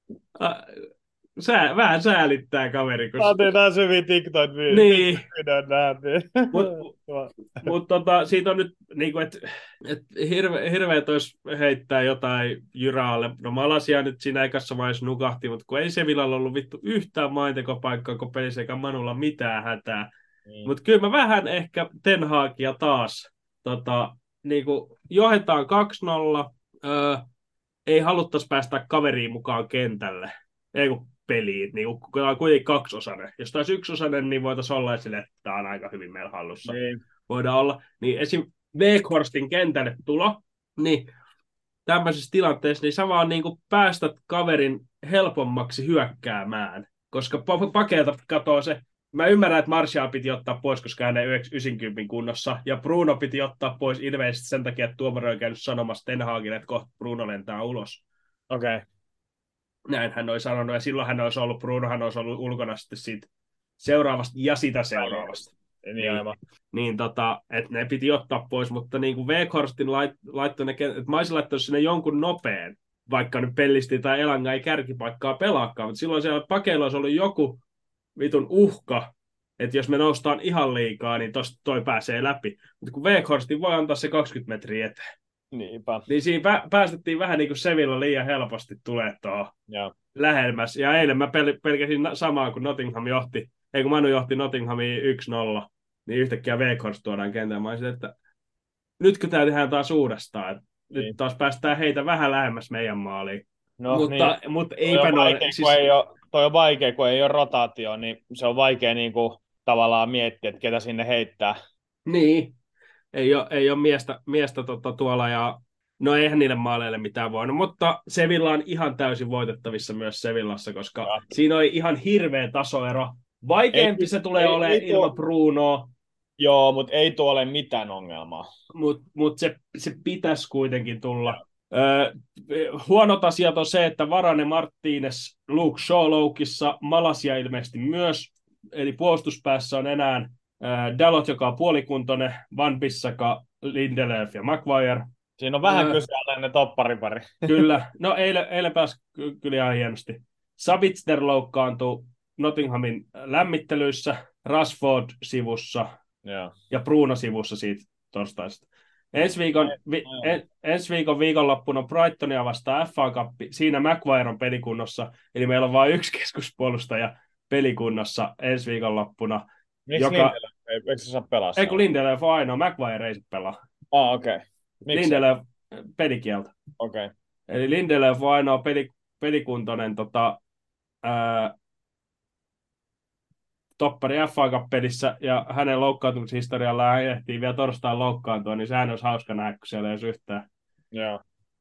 [SPEAKER 2] Sää, vähän säälittää kaveri. Kun...
[SPEAKER 1] Otetaan se hyvin TikTok.
[SPEAKER 2] Niin. Mutta mut, tota, siitä on nyt, niinku, että et hirve, hirveet olisi heittää jotain Jyraalle. No Malasia nyt siinä ekassa vaiheessa nukahti, mutta kun ei Sevillalla ollut vittu yhtään maintekopaikkaa, kun pelissä eikä Manulla mitään hätää. Niin. Mutta kyllä mä vähän ehkä Ten Hagia taas tota, niinku, johdetaan kaksi nolla, öö, ei haluttaisi päästä kaveriin mukaan kentälle. Ei kun peliin, niin kun on kuitenkin kaksiosainen. Jos taas yksiosainen, niin voitaisiin olla esille, että tämä on aika hyvin meillä hallussa. Niin. Voidaan olla. Niin esim. Weghorsten kentälle tulo, niin tämmöisessä tilanteessa, niin sä vaan niin kuin päästät kaverin helpommaksi hyökkäämään, koska pakeelta katoo se. Mä ymmärrän, että Martial piti ottaa pois, koska hän ei yhdeksänkymmentä kunnossa, ja Bruno piti ottaa pois ilmeisesti sen takia, että tuomari on käynyt sanomassa Ten Hagille, että kohta Bruno lentää ulos.
[SPEAKER 1] Okei. Okay.
[SPEAKER 2] Näin hän olisi sanonut, ja silloin hän olisi ollut, Brunohan olisi ollut ulkona sitten siitä seuraavasta ja sitä seuraavasta.
[SPEAKER 1] Niin,
[SPEAKER 2] niin, niin tota, että ne piti ottaa pois, mutta niin kuin Weghorsten lait, laittoi ne, että mä olisin laittanut sinne jonkun nopeen, vaikka nyt Pellisti tai Elanga ei kärkipaikkaa pelaakaan, mutta silloin siellä pakeilla olisi ollut joku vitun uhka, että jos me noustaan ihan liikaa, niin tosta toi pääsee läpi. Mutta kun Weghorsti voi antaa se kaksikymmentä metriä eteen.
[SPEAKER 1] Niinpä.
[SPEAKER 2] Niin siinä pä- päästettiin vähän niin kuin Sevilla liian helposti tulee tuohon lähemmäs. Ja eilen mä pel- pelkäsin samaa, kun Nottingham johti, ei kun Manu johti Nottinghamia yksi nolla, niin yhtäkkiä Weghorst tuodaan kentään. Mä olisin, että nytkö tämä tehdään taas uudestaan, että niin. Nyt taas päästään heitä vähän lähemmäs meidän maaliin.
[SPEAKER 1] No,
[SPEAKER 2] mutta,
[SPEAKER 1] niin.
[SPEAKER 2] mutta eipä noin.
[SPEAKER 1] Siis... Ei ole, toi on vaikea, kun ei ole rotaatio, niin se on vaikea niin kuin, tavallaan miettiä, että ketä sinne heittää.
[SPEAKER 2] Niin, ei ole, ei ole miestä, miestä tota, tuolla ja No eihän niille maaleille mitään voinut, mutta Sevilla on ihan täysin voitettavissa myös Sevillassa, koska
[SPEAKER 1] Ja,
[SPEAKER 2] siinä oli ihan hirveä tasoero.
[SPEAKER 1] ei,
[SPEAKER 2] Vaikeampi se tulee
[SPEAKER 1] ei,
[SPEAKER 2] olemaan
[SPEAKER 1] ei
[SPEAKER 2] ilman
[SPEAKER 1] tuo,
[SPEAKER 2] Brunoa,
[SPEAKER 1] joo, mutta ei tuo ole mitään ongelmaa.
[SPEAKER 2] mutta mut se, se pitäisi kuitenkin
[SPEAKER 1] Ja,
[SPEAKER 2] tulla. Öö, huonot asiat on se, että Varane, Martínez, Luke Shaw loukissa, Malasia ilmeisesti myös, eli puolustuspäässä on enää öö, Dalot, joka on puolikuntoinen, Van Bissaka, Lindelöf ja Maguire.
[SPEAKER 1] siinä on vähän
[SPEAKER 2] Öö,
[SPEAKER 1] kyseenalainen topparipari.
[SPEAKER 2] Kyllä, no eilen, eilen pääsi ky- kyllä ihan hienosti. Sabitzer loukkaantui Nottinghamin lämmittelyissä, Rashford sivussa
[SPEAKER 1] Joo.
[SPEAKER 2] ja Bruno sivussa siitä torstaista. Ensi viikon, vi, en, ensi viikon viikonloppuna Brightonia vastaan F A Cup. Siinä Maguire on pelikunnossa, eli meillä on vain yksi keskuspuolustaja pelikunnossa ensi viikonloppuna.
[SPEAKER 1] Miksi
[SPEAKER 2] Joka,
[SPEAKER 1] Lindelöf? Ei- Eikö se saa pelaa
[SPEAKER 2] ei
[SPEAKER 1] siellä?
[SPEAKER 2] kun Lindelöf on ainoa, Maguire ei se pelaa.
[SPEAKER 1] Ah, okei. Okay. Miksi?
[SPEAKER 2] Lindelöf pelikieltä.
[SPEAKER 1] Okei. Okay.
[SPEAKER 2] Eli Lindelöf on ainoa peli, pelikuntoinen tota, ää, toppari F A Cup-pelissä, ja hänen loukkaantumishistoriallaan hän ehtii vielä torstain loukkaantua, niin sehän olisi hauska nähdä, kun siellä ei olisi yhtään.
[SPEAKER 1] Joo.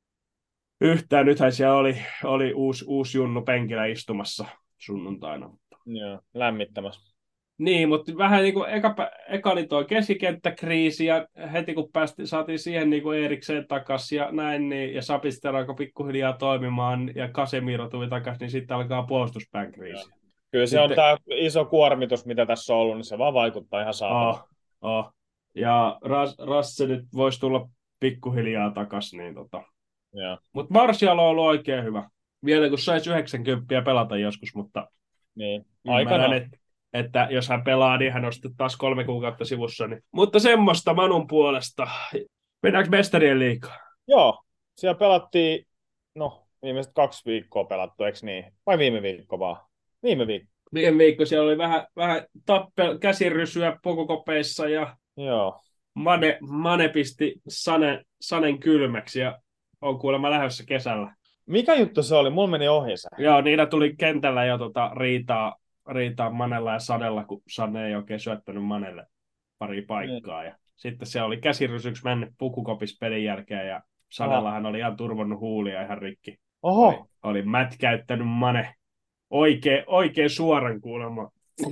[SPEAKER 2] Yhtään. Nythän siellä oli, oli uusi, uusi junnu penkillä istumassa sunnuntaina.
[SPEAKER 1] Joo. Lämmittämässä.
[SPEAKER 2] Niin, mutta vähän niin kuin eka, eka oli tuo keskikenttäkriisi, ja heti kun päästi, saatiin siihen niin kuin Erikseen takaisin ja näin, niin, ja Sapister alkoi pikkuhiljaa toimimaan, ja Casemiro tuli takaisin, niin sitten alkaa puolustuspään kriisi.
[SPEAKER 1] Joo. Kyllä se
[SPEAKER 2] Sitten,
[SPEAKER 1] on tämä iso kuormitus, mitä tässä on ollut, niin se vaan vaikuttaa ihan saatana.
[SPEAKER 2] oh, oh. Ja Ras, Rasse nyt voisi tulla pikkuhiljaa takaisin. Niin tota.
[SPEAKER 1] Joo.
[SPEAKER 2] Mutta Martial on ollut oikein hyvä. Vielä kun saisi yhdeksänkymmentä pelata joskus, mutta
[SPEAKER 1] Niin.
[SPEAKER 2] ymmärrän,
[SPEAKER 1] Aikanaan.
[SPEAKER 2] että, että jos hän pelaa, niin hän on sitten taas kolme kuukautta sivussa. Niin. Mutta semmoista Manun puolesta. Mennäänkö mestarien liigaan?
[SPEAKER 1] Joo. Siellä pelattiin, no viimeiset kaksi viikkoa pelattu, eikö niin? Vai viime viikko vaan? Viime viikko.
[SPEAKER 2] Viime viikko siellä oli vähän, vähän tappel, käsirysyä pukukopeissa ja
[SPEAKER 1] Joo.
[SPEAKER 2] Mane, Mane pisti Sane, Sanen kylmäksi ja on kuulemma lähdössä kesällä.
[SPEAKER 1] Mikä juttu se oli? Mulla meni ohi se.
[SPEAKER 2] Joo, niillä tuli kentällä jo tota riitaa, riitaa Manella ja Sanella, kun Sane ei oikein syöttänyt Manelle pari paikkaa. Ja sitten se oli käsirysyksi mennyt pukukopissa pelin jälkeen ja Sanellahan oli ihan turvonnut huulia ihan rikki.
[SPEAKER 1] Oho.
[SPEAKER 2] Oli, oli mätkäyttänyt Mane oikein, oikein suoran kuulemma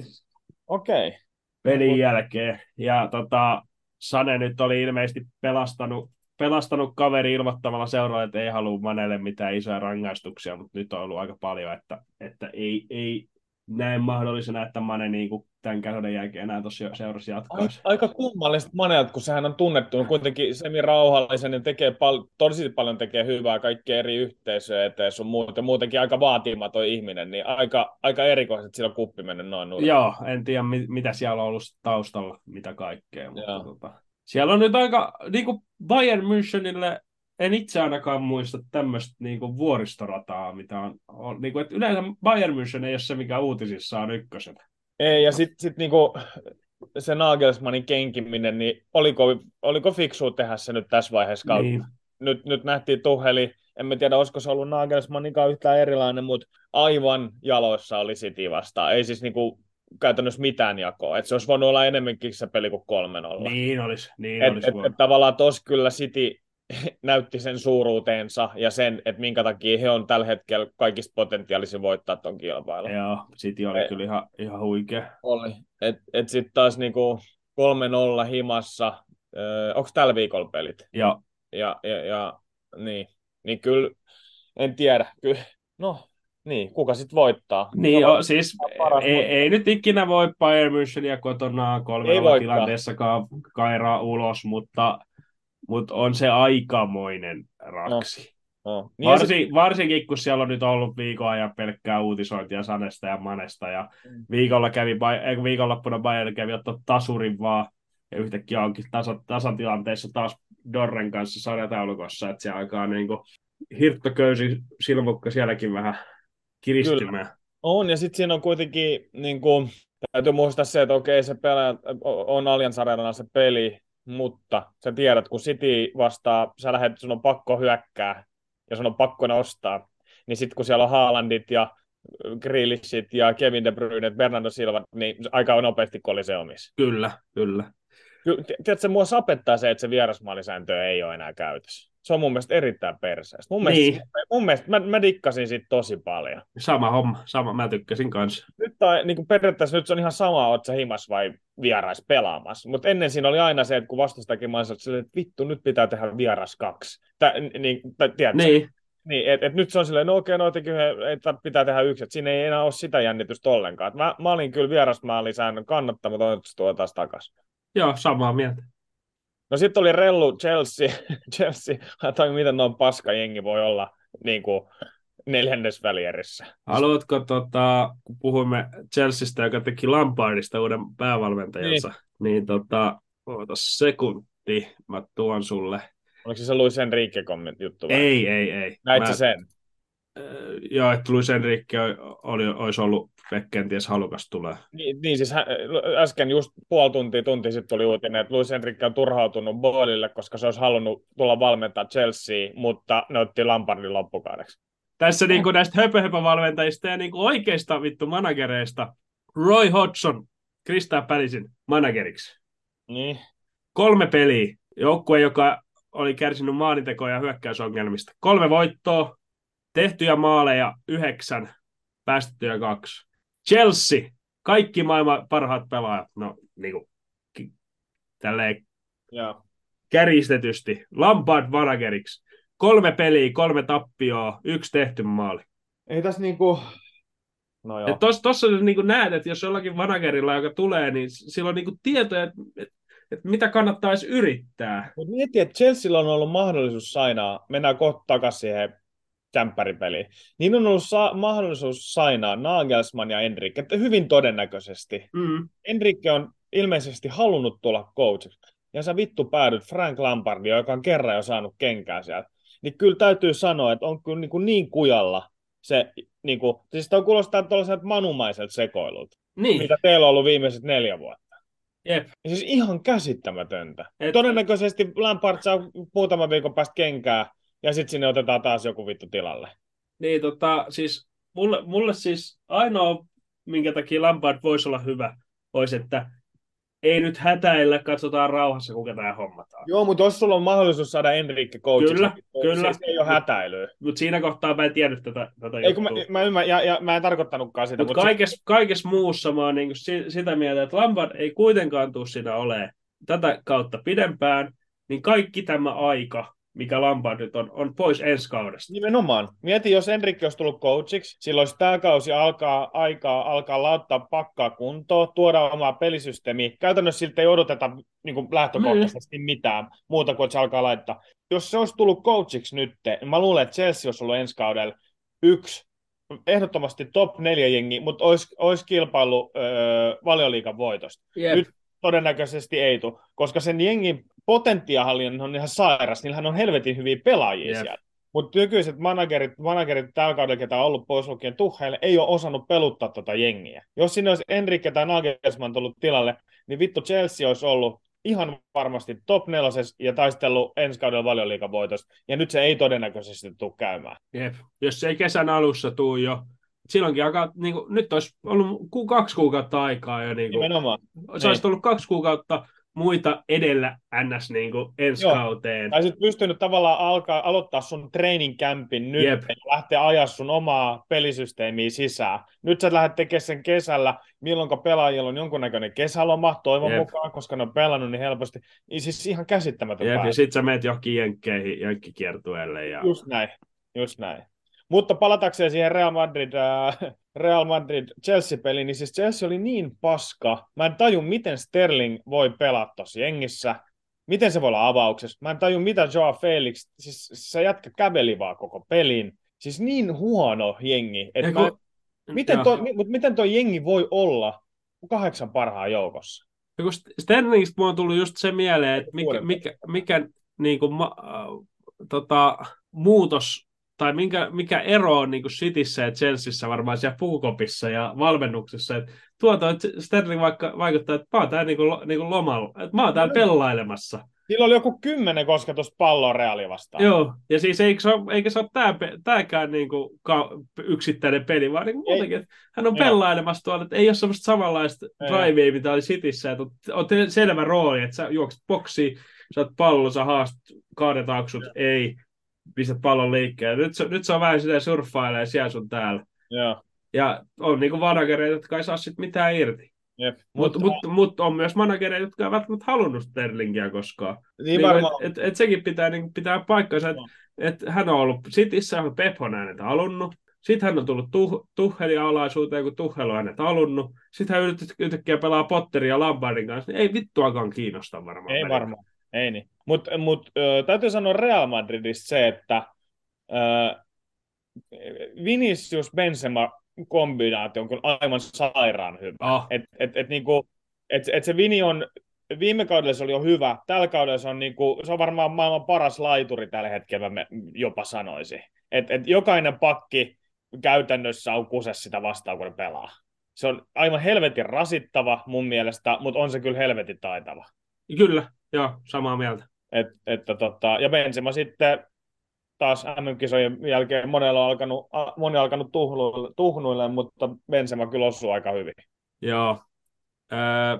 [SPEAKER 1] Okei. Okay.
[SPEAKER 2] pelin jälkeen. Ja tota, Sane nyt oli ilmeisesti pelastanut, pelastanut kaveri ilmoittamalla seuraavalle, että ei halua Manelle mitään isoja rangaistuksia, mutta nyt on ollut aika paljon, että, että ei, ei näe mahdollisena, että Mane niin kuin tämän kauden jälkeen enää tuossa seurassa jatkaisi.
[SPEAKER 1] Aika kummallista Manelta, kun sehän on tunnettu kuitenkin semi-rauhallisen ja tekee pal- tosi paljon tekee hyvää kaikkia eri yhteisöjä eteen sun muuta, muutenkin aika vaatimaton ihminen, niin aika, aika erikoiset, että sillä on kuppi mennyt noin nurin.
[SPEAKER 2] Joo, en tiedä mit, mitä siellä on ollut taustalla, mitä kaikkea, mutta tota, siellä on nyt aika, niin kuin Bayern Münchenille, en itse ainakaan muista tämmöistä niin kuin vuoristorataa, mitä on, on niin kuin, että yleensä Bayern München ei ole se, mikä uutisissa on ykkösenä.
[SPEAKER 1] Ei, ja sitten sit niinku se Nagelsmannin kenkiminen, niin oliko, oliko fiksua tehdä se nyt tässä vaiheessa kautta?
[SPEAKER 2] Niin.
[SPEAKER 1] Nyt, nyt nähtiin Tuheli, en mä tiedä, olisiko se ollut Nagelsmanninkaan yhtään erilainen, mutta aivan jaloissa oli City vastaan. Ei siis niinku käytännössä mitään jakoa. Et se olisi voinut olla enemmänkin se peli kuin kolme nolla.
[SPEAKER 2] Niin olisi, niin
[SPEAKER 1] et,
[SPEAKER 2] olisi
[SPEAKER 1] et, et, tavallaan tos kyllä City näytti sen suuruutensa ja sen, että minkä takia he on tällä hetkellä kaikista potentiaalisin voittaa ton kilpailun.
[SPEAKER 2] Joo, City oli
[SPEAKER 1] Et,
[SPEAKER 2] kyllä ihan, ihan huikea.
[SPEAKER 1] Oli. Et, et sitten taas niinku kolme nolla himassa. Öö, onko tällä viikolla pelit?
[SPEAKER 2] Joo.
[SPEAKER 1] Ja, ja, ja niin. niin kyllä, en tiedä. Kyllä, no, niin, kuka sitten voittaa?
[SPEAKER 2] Niin,
[SPEAKER 1] no,
[SPEAKER 2] jo, siis
[SPEAKER 1] paras,
[SPEAKER 2] ei,
[SPEAKER 1] mutta...
[SPEAKER 2] ei nyt ikinä voi Bayern Müncheniä kotona kolmella tilanteessakaan kairaa ulos, mutta, mutta on se aikamoinen raksi.
[SPEAKER 1] No, no. Niin
[SPEAKER 2] Varsin,
[SPEAKER 1] sit...
[SPEAKER 2] Varsinkin, kun siellä on nyt ollut viikon ajan pelkkää uutisointia Sanesta ja Manesta, ja mm. viikolla kävi, viikonloppuna Bayern kävi ottaa tasurin vaan, ja yhtäkkiä onkin tasa, tasatilanteessa taas Dorren kanssa sarjataulukossa, että se alkaa niin kuin hirttoköysi silmukka sielläkin vähän kiristymään.
[SPEAKER 1] Kyllä. On, ja sitten siinä on kuitenkin, niin kuin, täytyy muistaa se, että okei, se pelaa, on Allianz Arenalla se peli, mutta sä tiedät, kun City vastaa, sä lähdet, sun on pakko hyökkää, ja sun on pakko nostaa, niin sitten kun siellä on Haalandit ja Grealishit ja Kevin De Bruyne, Bernardo Silva, niin aika nopeasti koliseumissa.
[SPEAKER 2] Kyllä, kyllä.
[SPEAKER 1] Tiedätkö, mua sapettaa se, että se vierasmaalisääntö ei ole enää käytössä. se on mun mielestä erittäin perseestä. Mun
[SPEAKER 2] Niin.
[SPEAKER 1] mielestä, mun mielestä mä, mä dikkasin siitä tosi paljon.
[SPEAKER 2] Sama homma, sama, mä tykkäsin kanssa.
[SPEAKER 1] Nyt on, niin kuin periaatteessa nyt se on ihan sama, oot sä himas vai vierais pelaamassa. Mutta ennen siinä oli aina se, että kun vastustakin mä olin että vittu, nyt pitää tehdä vieras kaksi. Tä, niin, tä, tiedätkö?
[SPEAKER 2] Niin.
[SPEAKER 1] Niin, et, et nyt se on silleen, no okei, no jotenkin että pitää tehdä yksi, että siinä ei enää ole sitä jännitystä ollenkaan. Et mä, mä olin kyllä vierasmaalisäännön kannattama, mutta nyt se tuo taas takaisin.
[SPEAKER 2] Joo, samaa mieltä.
[SPEAKER 1] No sitten oli Rellu Chelsea, Chelsea, tai miten noin paska jengi voi olla niin kuin neljännesvälierissä.
[SPEAKER 2] Haluatko, tota, kun puhuimme Chelseastä, joka teki Lampardista uuden päävalmentajansa, niin, niin tota, ootas sekunti, mä tuon sulle.
[SPEAKER 1] Oliko se se Luis Enrique-kommentti juttu vai?
[SPEAKER 2] Ei, ei, ei.
[SPEAKER 1] Näit sä
[SPEAKER 2] Mä,
[SPEAKER 1] sen?
[SPEAKER 2] äh, joo, että Luis Enrique oli, olisi ollut kenties halukas tulee.
[SPEAKER 1] Niin, niin siis hän, äsken just puoli tuntia, tunti sitten tuli uutinen, että Luis Enrique on turhautunut Boilille, koska se olisi halunnut tulla valmentaa Chelsea, mutta ne otti Lampardin loppukaudeksi.
[SPEAKER 2] Tässä niin kuin näistä höpö-höpö-valmentajista ja niin kuin oikeista vittu managereista Roy Hodgson Crystal Palacein manageriksi.
[SPEAKER 1] Niin.
[SPEAKER 2] Kolme peliä. Joukkue, joka oli kärsinyt maalintekoja ja hyökkäysongelmista. Kolme voittoa, tehtyjä maaleja yhdeksän, päästettyjä kaksi. Chelsea, kaikki maailman parhaat pelaajat, no niin kuin tälleen
[SPEAKER 1] Joo.
[SPEAKER 2] kärjistetysti. Lampard manageriksi. Kolme peliä, kolme tappioa, yksi tehty maali.
[SPEAKER 1] Ei tässä niinku... No joo.
[SPEAKER 2] Tuossa tos, niinku näet, että jos jollakin managerilla, joka tulee, niin sillä on niinku tietoja, että et, et mitä kannattaisi yrittää.
[SPEAKER 1] Mutta mieti, että Chelsealla on ollut mahdollisuus sainaa, mennään kohta takaisin siihen kämppäripeliin, niin on ollut sa- mahdollisuus sainaa Nagelsmann ja Enrique, että hyvin todennäköisesti.
[SPEAKER 2] Mm.
[SPEAKER 1] Enrique on ilmeisesti halunnut tulla coachiksi, ja sä vittu päädyt Frank Lampardia, joka on kerran jo saanut kenkää sieltä. Niin kyllä täytyy sanoa, että on kyllä niin, kuin niin kujalla se, niin kuin, siis tämä kuulostaa tuollaiselta manumaiselta sekoilulta,
[SPEAKER 2] Niin.
[SPEAKER 1] mitä teillä on ollut viimeiset neljä vuotta.
[SPEAKER 2] Jep.
[SPEAKER 1] Ja siis ihan käsittämätöntä.
[SPEAKER 2] Et...
[SPEAKER 1] Todennäköisesti Lampard saa muutaman viikon päästä kenkää, ja sitten sinne otetaan taas joku vittu tilalle.
[SPEAKER 2] Niin, tota, siis mulle, mulle siis ainoa, minkä takia Lampard voisi olla hyvä, olisi, että ei nyt hätäillä, katsotaan rauhassa, kuinka tämä hommataan.
[SPEAKER 1] Joo, mutta jos sulla on mahdollisuus saada Enrique coachiksi,
[SPEAKER 2] Kyllä,
[SPEAKER 1] se,
[SPEAKER 2] kyllä.
[SPEAKER 1] se ei ole hätäilyä.
[SPEAKER 2] Mutta siinä kohtaa mä en tiennyt tätä, tätä
[SPEAKER 1] Ei, kun mä,
[SPEAKER 2] juttua.
[SPEAKER 1] mä, ymmär, ja, ja, mä en tarkoittanutkaan sitä.
[SPEAKER 2] Mutta
[SPEAKER 1] Mut
[SPEAKER 2] kaikessa, kaikessa muussa mä oon niinku si, sitä mieltä, että Lampard ei kuitenkaan tule siinä olemaan tätä kautta pidempään, niin kaikki tämä aika, mikä Lampard nyt on, on pois ensi kaudesta.
[SPEAKER 1] Nimenomaan. Mieti, jos Enrique olisi tullut coachiksi, silloin olisi tämä kausi alkaa, aikaa alkaa laittaa pakkaa kuntoon, tuoda omaa pelisysteemiä. Käytännössä siltä ei odoteta niin kuin lähtökohtaisesti mm. mitään muuta kuin, että se alkaa laittaa. Jos se olisi tullut coachiksi nyt, niin mä luulen, että Chelsea olisi ollut ensi kaudella yksi, ehdottomasti top neljä jengi, mutta olisi, olisi kilpailu öö, Valioliigan voitosta.
[SPEAKER 2] Yep.
[SPEAKER 1] Nyt todennäköisesti ei tule, koska sen jengin potentiaali on ihan sairas, niillähän on helvetin hyviä pelaajia yep. siellä. Mutta nykyiset managerit, managerit tällä kaudella, ketä on ollut pois lukien Tuchel, ei ole osannut peluttaa tota jengiä. Jos sinne olisi Enrique tai Nagelsmann tullut tilalle, niin vittu Chelsea olisi ollut ihan varmasti top nelosessa ja taistellut ensi kaudella Valioliigan voitosta. Ja nyt se ei todennäköisesti tule käymään.
[SPEAKER 2] Jep. Jos se ei kesän alussa tule jo, silloinkin alkaa, niin kuin, nyt olisi ollut ku, kaksi kuukautta aikaa jo. Niin kuin,
[SPEAKER 1] Nimenomaan.
[SPEAKER 2] Se olisi ollut kaksi kuukautta muita edellä ns. Niin kuin ensi
[SPEAKER 1] Joo.
[SPEAKER 2] kauteen.
[SPEAKER 1] Tai sitten pystynyt tavallaan alkaa, aloittaa sun training campin nyt
[SPEAKER 2] Jep.
[SPEAKER 1] ja lähteä ajaa sun omaa pelisysteemiä sisään. Nyt sä lähdet tekemään sen kesällä, milloin pelaajilla on jonkunnäköinen kesäloma, toivon
[SPEAKER 2] Jep.
[SPEAKER 1] mukaan, koska ne on pelannut niin helposti. Niin siis ihan käsittämätön
[SPEAKER 2] Jep,
[SPEAKER 1] päätös.
[SPEAKER 2] ja sitten sä menet johonkin jenkkeihin, jenkkikiertueelle. Ja...
[SPEAKER 1] Just näin, just näin. Mutta palatakseen siihen Real Madrid, äh, Real Madrid Chelsea-peliin, niin siis Chelsea oli niin paska. Mä en taju, miten Sterling voi pelata tossa jengissä. Miten se voi olla avauksessa? Mä en taju, mitä Joao Felix, siis se jätkä käveli vaan koko pelin. Siis niin huono jengi. Että
[SPEAKER 2] Eiku...
[SPEAKER 1] mä, miten, toi, mutta miten toi jengi voi olla kahdeksan parhaan joukossa?
[SPEAKER 2] Ja kun Sterlingistä mulla on tullut just se mieleen, että mikä, mikä, mikä niin kuin, ma, äh, tota, muutos tai minkä, mikä ero on niin kuin Cityssä ja Chelseassa varmaan siellä puukopissa ja valmennuksessa. Että tuota, että Sterling vaikka vaikuttaa, että mä oon täällä niin kuin, niin kuin lomalla, että mä oon täällä pelailemassa.
[SPEAKER 1] Sillä oli joku kymmenen kosketusta palloa Realia vastaan.
[SPEAKER 2] Joo, ja siis eikö se ole, eikä se ole tää, tääkään niin kuin yksittäinen peli, vaan niin kuin muutenkin, että hän on pelailemassa tuolla, että ei ole semmoista samanlaista drivea, mitä oli Cityssä, että on selvä rooli, että sä juokset boksiin, sä oot pallo, sä haastat kaadet aksut, ei, pistä pallon liikkeelle. Nyt se, nyt se on vähän sitä surffailee siellä sun täällä.
[SPEAKER 1] Joo,
[SPEAKER 2] Ja on niinku managereita, jotka ei saa sit mitään irti.
[SPEAKER 1] jep.
[SPEAKER 2] Mutta
[SPEAKER 1] Mutta
[SPEAKER 2] mut, mut on myös managereita, jotka eivät välttämättä halunnut Sterlingiä koskaan.
[SPEAKER 1] niin
[SPEAKER 2] Niin, et,
[SPEAKER 1] varmaan.
[SPEAKER 2] et, et sekin pitää niin pitää paikkansa, että et hän on ollut Cityssä, johon Pep on hänet halunnut. Sitten hän on tullut tuh, Tuchelin alaisuuteen, kun Tuchel on hänet halunnut. Sitten hän yhtäkkiä pelaa Potterin ja Lampardin kanssa, niin ei vittuakaan kiinnosta varmaan.
[SPEAKER 1] Ei
[SPEAKER 2] välillä.
[SPEAKER 1] varmaan, ei niin. Mutta mut, äh, täytyy sanoa Real Madridista se, että äh, Vinicius Benzema kombinaatio on kyllä aivan sairaan hyvä.
[SPEAKER 2] Oh.
[SPEAKER 1] Et, et, et, niinku, et, et se Vini on, viime kaudella se oli jo hyvä, tällä kaudella se on, niinku, se on varmaan maailman paras laituri tällä hetkellä, mä jopa sanoisin. Et, et jokainen pakki käytännössä on kuses sitä vastaan, kun ne pelaa. Se on aivan helvetin rasittava mun mielestä, mutta on se kyllä helvetin taitava.
[SPEAKER 2] Kyllä, joo, samaa mieltä.
[SPEAKER 1] Et, että tota, ja Benzema sitten taas M M-kisojen jälkeen monella on alkanut, moni on alkanut tuhnuille, tuhnuille, mutta Benzema kyllä osuu aika hyvin.
[SPEAKER 2] Joo. Öö,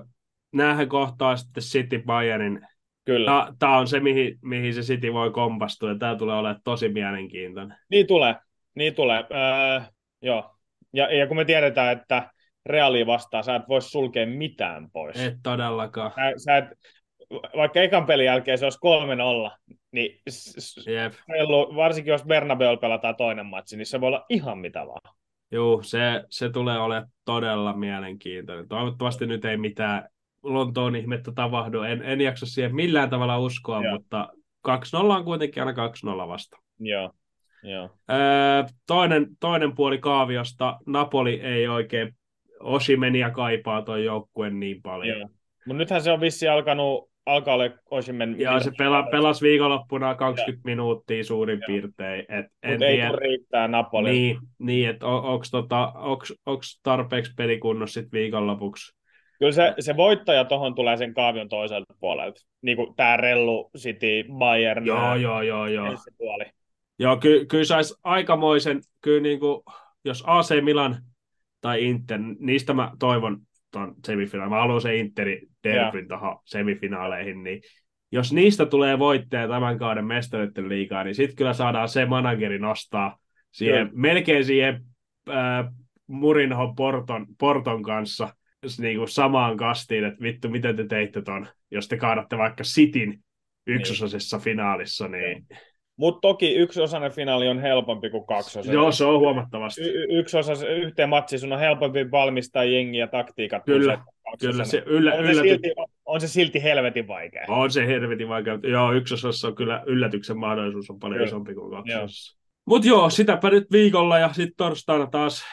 [SPEAKER 2] näähän kohtaa sitten City Bayernin.
[SPEAKER 1] Kyllä.
[SPEAKER 2] Tämä on se, mihin, mihin se City voi kompastua, ja tämä tulee olemaan tosi mielenkiintoinen.
[SPEAKER 1] Niin tulee, niin tulee. Öö, joo. Ja, ja kun me tiedetään, että Realia vastaan, sä et voi sulkea mitään pois.
[SPEAKER 2] Et todellakaan.
[SPEAKER 1] Sä, sä et, vaikka ekan pelin jälkeen se olisi kolme nolla, niin
[SPEAKER 2] Jep.
[SPEAKER 1] varsinkin jos Bernabeulla pelataan toinen matsi, niin se voi olla ihan mitä vaan.
[SPEAKER 2] Joo, se, se tulee olemaan todella mielenkiintoinen. Toivottavasti nyt ei mitään Lontoon ihmettä tapahdu. En, en jaksa siihen millään tavalla uskoa, Joo. mutta kaksi nolla on kuitenkin aina kaksi nolla vasta.
[SPEAKER 1] Joo. Joo.
[SPEAKER 2] Öö, toinen, toinen puoli kaaviosta. Napoli ei oikein Osimenia kaipaa tuon joukkueen niin paljon.
[SPEAKER 1] Mutta nythän se on vissiin alkanut, alkaa olla Osimen.
[SPEAKER 2] Ja se pela, pelasi viikonloppuna kaksikymmentä ja. minuuttia suurin Joo. piirtein.
[SPEAKER 1] Mutta ei tule riittää Napoli.
[SPEAKER 2] Niin, niin että on, onko tota, tarpeeksi pelikunnossa sitten viikonlopuksi.
[SPEAKER 1] Kyllä se, se voittaja tuohon tulee sen kaavion toiselta puolelta. Niin kuin tämä Rellu, City, Bayern.
[SPEAKER 2] Joo, joo, joo. joo.
[SPEAKER 1] Puoli.
[SPEAKER 2] Joo, ky, kyllä saisi aikamoisen, kyllä niin kuin, jos A C Milan tai Inter, niistä mä toivon tuon semifinaalin. Mä haluan se Interi derbyn tuohon semifinaaleihin, niin jos niistä tulee voittaja tämän kauden mestareiden liigaa, niin sitten kyllä saadaan se manageri nostaa siihen, melkein siihen äh, Mourinho Porton, Porton kanssa niin kuin samaan kastiin, että vittu, miten te teitte ton, jos te kaadatte vaikka Cityn ykkösosessa niin. finaalissa, niin...
[SPEAKER 1] Mutta toki yksiosainen finaali on helpompi kuin kaksiosainen.
[SPEAKER 2] Joo, se on huomattavasti.
[SPEAKER 1] Y- yksi osa, yhteen matsiin sun on helpompi valmistaa jengiä ja taktiikat.
[SPEAKER 2] Kyllä, kyllä se yllä,
[SPEAKER 1] on,
[SPEAKER 2] ylläty...
[SPEAKER 1] se silti, on se silti helvetin vaikea.
[SPEAKER 2] On se helvetin vaikea. Joo, ykkösosassa on kyllä yllätyksen mahdollisuus on paljon kyllä. isompi kuin kaksosassa. Mutta joo, sitäpä nyt viikolla ja sitten torstaina taas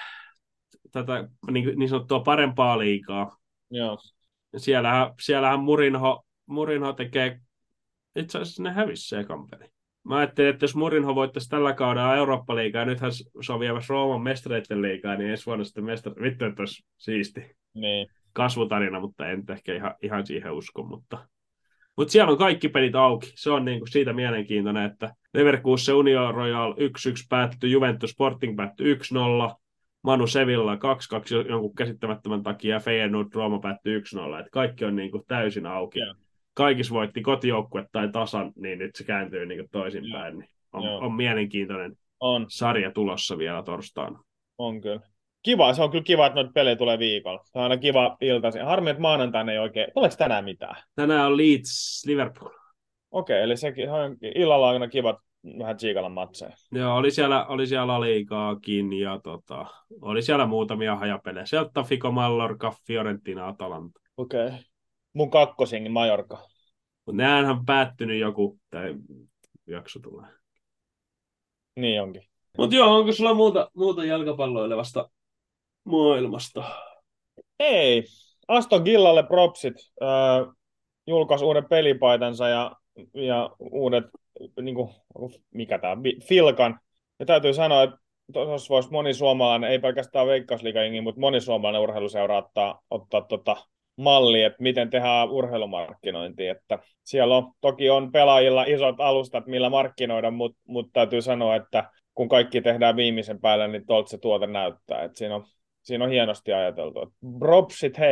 [SPEAKER 2] tätä niin, niin sanottua parempaa liigaa.
[SPEAKER 1] Joo.
[SPEAKER 2] Siellähän, siellähän Mourinho, Mourinho tekee, itse asiassa ne hävisi se ekan peli. Mä ajattelin, että jos Mourinho voittaisi tällä kaudella Eurooppa-liigaa, nythän se on viemässä Rooman mestareiden liigaa, niin ensi vuonna sitten mestari... Vittu, että olisi siisti
[SPEAKER 1] niin.
[SPEAKER 2] kasvutarina, mutta en ehkä ihan, ihan siihen usko. Mutta, mutta siellä on kaikki pelit auki. Se on niin kuin siitä mielenkiintoinen, että Leverkusen Union Royal yksi yksi päättyi, Juventus Sporting päättyi yksi nolla, Manu Sevilla kaksi kaksi jonkun käsittämättömän takia ja Feyenoord Rooma päättyi yksi nolla. Että kaikki on niin kuin täysin auki. Yeah. Kaikissa voitti kotijoukkue tai tasan, niin nyt se kääntyy niin toisinpäin. Niin on, on mielenkiintoinen
[SPEAKER 1] on.
[SPEAKER 2] sarja tulossa vielä torstaina.
[SPEAKER 1] On kyllä. Kiva, se on kyllä kiva, että noita pelejä tulee viikolla. Se on aina kiva iltaisin. Harmi, että maanantaina ei oikein. Tuleeko tänään mitään?
[SPEAKER 2] Tänään on Leeds Liverpool.
[SPEAKER 1] Okei, okay, eli sekin on illalla aina kiva vähän tsiikalla matseja.
[SPEAKER 2] Joo, oli siellä, oli siellä liigaakin ja tota, oli siellä muutamia hajapelejä. Sieltä Fico Mallorca, Fiorentina, Atalanta.
[SPEAKER 1] Okei. Okay. Mun kakkosenkin Majorka.
[SPEAKER 2] Mutta nehän on päättynyt joku, tai jakso tulee.
[SPEAKER 1] Niin onkin.
[SPEAKER 2] Mutta joo, onko sulla muuta, muuta jalkapalloilevasta maailmasta?
[SPEAKER 1] Ei. Aston Gillalle propsit. Äh, julkaisi uuden pelipaitansa ja, ja uudet, niin kuin, mikä tämä Filkan. Ja täytyy sanoa, että tuossa voisi moni suomalainen, ei pelkästään Veikkausliigajengi, mutta moni suomalainen urheiluseura ottaa, ottaa tota malli, että miten tehdään urheilumarkkinointia. Että siellä on, toki on pelaajilla isot alustat, millä markkinoida, mutta mut täytyy sanoa, että kun kaikki tehdään viimeisen päälle, niin tuolta se tuote näyttää. Että siinä, on, siinä on hienosti ajateltu. Propsit heille.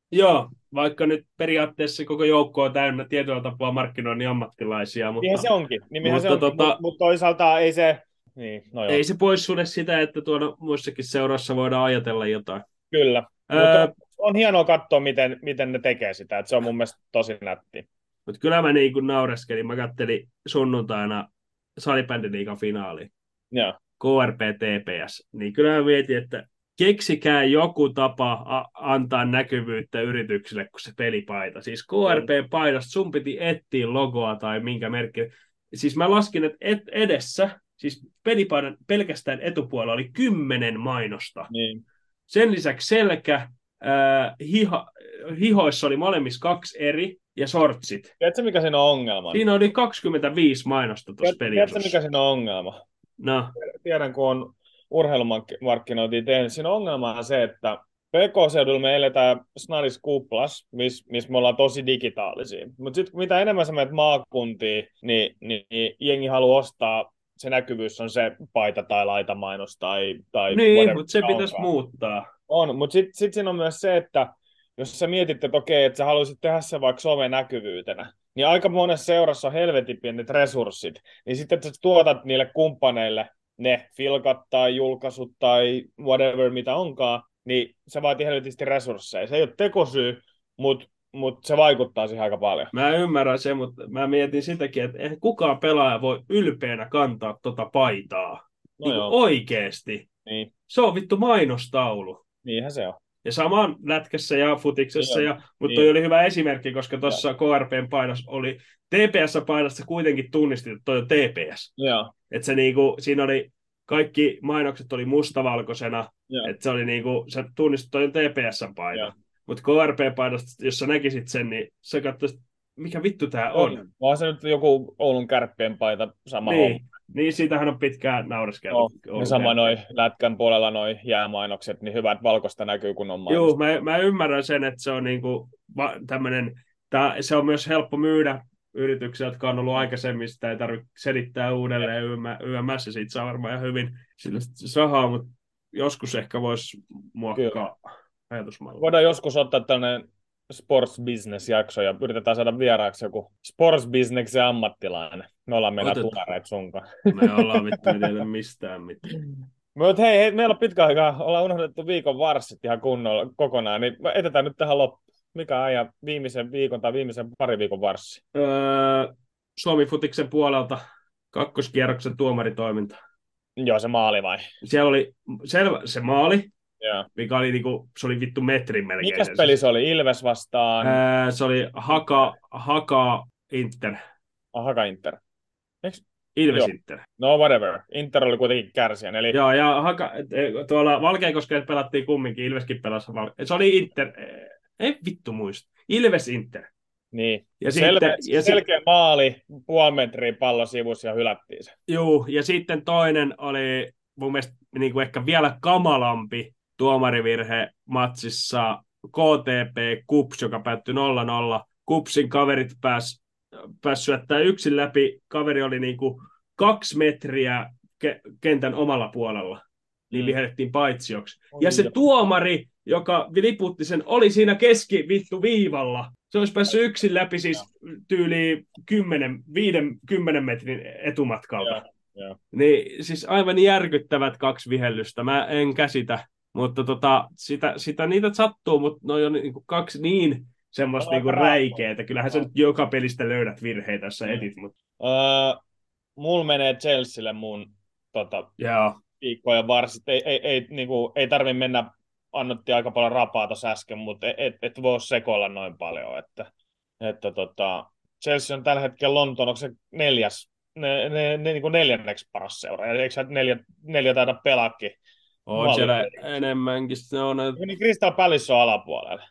[SPEAKER 2] Joo, vaikka nyt periaatteessa koko joukko on täynnä tietyllä tapaa markkinoinnin ammattilaisia,
[SPEAKER 1] Niinhän
[SPEAKER 2] mutta,
[SPEAKER 1] se onkin, nimihän se
[SPEAKER 2] mutta
[SPEAKER 1] onkin, mutta
[SPEAKER 2] tota,
[SPEAKER 1] mut toisaalta ei se, niin, no
[SPEAKER 2] ei
[SPEAKER 1] joo,
[SPEAKER 2] se poissulje sitä, että tuolla muissakin seurassa voidaan ajatella jotain.
[SPEAKER 1] kyllä. Mutta
[SPEAKER 2] Öö,
[SPEAKER 1] on, on hienoa katsoa, miten, miten ne tekee sitä, että se on mun mielestä tosi nätti.
[SPEAKER 2] mutta kyllä mä niin kuin naureskelin. Mä kattelin sunnuntaina salibändiliigan finaali,
[SPEAKER 1] Joo,
[SPEAKER 2] K R P T P S. Niin kyllä mä mietin, että keksikää joku tapa a- antaa näkyvyyttä yrityksille kuin se pelipaita. Siis K R
[SPEAKER 1] niin,
[SPEAKER 2] P-paidasta sun piti etsiä logoa tai minkä merkki. Siis mä laskin, että et edessä, siis pelipaidan pelkästään etupuolella oli kymmenen mainosta.
[SPEAKER 1] niin.
[SPEAKER 2] Sen lisäksi selkä, ää, hiha, hihoissa oli molemmissa kaksi eri ja sortsit.
[SPEAKER 1] Tiedätkö, mikä siinä on ongelma?
[SPEAKER 2] Siinä oli kaksikymmentäviisi mainosta tuossa
[SPEAKER 1] Tiedät- Tiedätkö, mikä
[SPEAKER 2] peliosussa.
[SPEAKER 1] siinä on ongelma?
[SPEAKER 2] No,
[SPEAKER 1] Tiedän, kun on urheilumarkkinointia tehnyt, siinä ongelma on se, että P K-seudulla me eletään snadis kuplas, missä mis me ollaan tosi digitaalisia. Mutta sitten mitä enemmän sä menet maakuntiin, niin, niin, niin jengi haluaa ostaa, se näkyvyys on se paita tai laitamainos tai, tai
[SPEAKER 2] niin,
[SPEAKER 1] whatever
[SPEAKER 2] mutta se
[SPEAKER 1] mikä
[SPEAKER 2] pitäisi
[SPEAKER 1] onkaan.
[SPEAKER 2] muuttaa.
[SPEAKER 1] On, mutta sitten sit siinä on myös se, että jos sä mietit, että okei, että sä haluaisit tehdä se vaikka some-näkyvyytenä, niin aika monessa seurassa on helvetin pienet resurssit. Niin sitten, että sä tuotat niille kumppaneille ne filkat tai julkaisut tai whatever mitä onkaan, niin se vaatii helvetisti resursseja. Se ei ole tekosyy, mutta mut se vaikuttaa siihen aika paljon.
[SPEAKER 2] Mä ymmärrän sen, mutta mä mietin sitäkin, että eihän kukaan pelaaja voi ylpeänä kantaa tota paitaa.
[SPEAKER 1] No
[SPEAKER 2] Niin kuin
[SPEAKER 1] joo,
[SPEAKER 2] oikeesti.
[SPEAKER 1] niin,
[SPEAKER 2] Se on vittu mainostaulu.
[SPEAKER 1] niinhän se on.
[SPEAKER 2] Ja sama on lätkässä ja
[SPEAKER 1] Niin
[SPEAKER 2] futiksessa,
[SPEAKER 1] on.
[SPEAKER 2] ja, mutta
[SPEAKER 1] Niin.
[SPEAKER 2] toi oli hyvä esimerkki, koska tuossa K R P:n painossa oli T P S-painossa kuitenkin tunnistit, että toi on T P S.
[SPEAKER 1] Joo,
[SPEAKER 2] Että se niinku, siinä oli, kaikki mainokset oli mustavalkoisena,
[SPEAKER 1] joo,
[SPEAKER 2] että se oli niinku, sä tunnistit, että toi on T P S-paino.
[SPEAKER 1] joo.
[SPEAKER 2] Mutta K R P-painosta, jos sä näkisit sen, niin sä katsoisit, mikä vittu tää on.
[SPEAKER 1] On. Onhan se nyt joku Oulun Kärppien paita, sama homma.
[SPEAKER 2] Niin, niin siitähän on pitkään naureskeltu.
[SPEAKER 1] No, ja sama noi lätkän puolella noi jäämainokset, niin hyvät valkoista näkyy, kun on
[SPEAKER 2] Joo,
[SPEAKER 1] mainos.
[SPEAKER 2] mä, mä ymmärrän sen, että se on niinku va, tämmönen, tää, se on myös helppo myydä yrityksiä, jotka on ollut aikaisemmin, sitä ei tarvitse selittää uudelleen Y M S, siitä saa varmaan ihan hyvin sillä sahaa, mutta joskus ehkä voisi muokkaa ajatusmallia.
[SPEAKER 1] Voidaan joskus ottaa tällainen sports business-jakso ja yritetään saada vieraaksi joku sports businessin ammattilainen. Me ollaan meidän
[SPEAKER 2] Otetaan.
[SPEAKER 1] tuoreet sunkaan.
[SPEAKER 2] Me ollaan vittu, me tiedä mistään mitään.
[SPEAKER 1] Mutta hei, hei, meillä on pitkä aikaa, ollaan unohdettu viikon varssit ihan kunnolla kokonaan, niin me etetään nyt tähän loppuun. Mikä ajan viimeisen viikon tai viimeisen pari viikon varssi?
[SPEAKER 2] Öö, Suomi-futiksen puolelta kakkoskierroksen tuomaritoiminta.
[SPEAKER 1] Joo, se maali vai?
[SPEAKER 2] Siellä oli selvä se maali,
[SPEAKER 1] Joo.
[SPEAKER 2] mikä oli niinku, se oli vittu metrin melkein.
[SPEAKER 1] Mikäs peli se oli? Ilves vastaan?
[SPEAKER 2] Ää, se oli Haka, Haka Inter.
[SPEAKER 1] Ah, Haka Inter. Eiks?
[SPEAKER 2] Ilves
[SPEAKER 1] Joo.
[SPEAKER 2] Inter.
[SPEAKER 1] No whatever. Inter oli kuitenkin kärsijän. Eli
[SPEAKER 2] Joo, ja Haka, e, tuolla Valkeakoskella pelattiin kumminkin, Ilveskin pelasi. Val... Se oli Inter, e, ei vittu muista. Ilves Inter.
[SPEAKER 1] niin.
[SPEAKER 2] Ja
[SPEAKER 1] Selkeä,
[SPEAKER 2] sitten, ja
[SPEAKER 1] selkeä sit... maali, puoli metriä pallo sivussa ja hylättiin se.
[SPEAKER 2] juu, ja sitten toinen oli mun mielestä niin kuin ehkä vielä kamalampi tuomarivirhe matsissa K T P Kups, joka päättyi nolla nolla. Kupsin kaverit pääs, pääs syöttää yksin läpi. Kaveri oli niin kuin kaksi metriä ke- kentän omalla puolella. Niin
[SPEAKER 1] Mm.
[SPEAKER 2] vihellettiin paitsioksi.
[SPEAKER 1] Oi
[SPEAKER 2] Ja se
[SPEAKER 1] jo.
[SPEAKER 2] tuomari, joka liputti sen, oli siinä keski vittu viivalla. Se olisi päässyt yksin läpi siis tyyliin kymmenen, viiden, kymmenen metrin etumatkalta.
[SPEAKER 1] Joo, joo.
[SPEAKER 2] Niin siis aivan järkyttävät kaksi vihellystä. Mä en käsitä, mutta tota, sitä, sitä niitä sattuu, mutta ne on niinku kaksi niin semmoista
[SPEAKER 1] No,
[SPEAKER 2] niinku
[SPEAKER 1] aika
[SPEAKER 2] räikeitä. Kyllähän sä
[SPEAKER 1] No.
[SPEAKER 2] nyt joka pelistä löydät virheitä, jos sä
[SPEAKER 1] Mm.
[SPEAKER 2] etit. Mutta...
[SPEAKER 1] Öö, mulla menee Chelsealle mun tota,
[SPEAKER 2] Joo.
[SPEAKER 1] viikkoja varsit. Ei, ei, ei, niinku, ei tarvi mennä, annettiin aika paljon rapaa tuossa äsken, mutta et, et, et voi sekoilla noin paljon. Että, että tota, Chelsea on tällä hetkellä Lontoon, onko se neljäs, ne, ne, ne niin kuin neljänneksi paras seura. Ja eikö sä neljä, neljä taida pelaakin?
[SPEAKER 2] On
[SPEAKER 1] Malli-
[SPEAKER 2] siellä enemmänkin. Se on,
[SPEAKER 1] Niin Crystal Palace on alapuolella.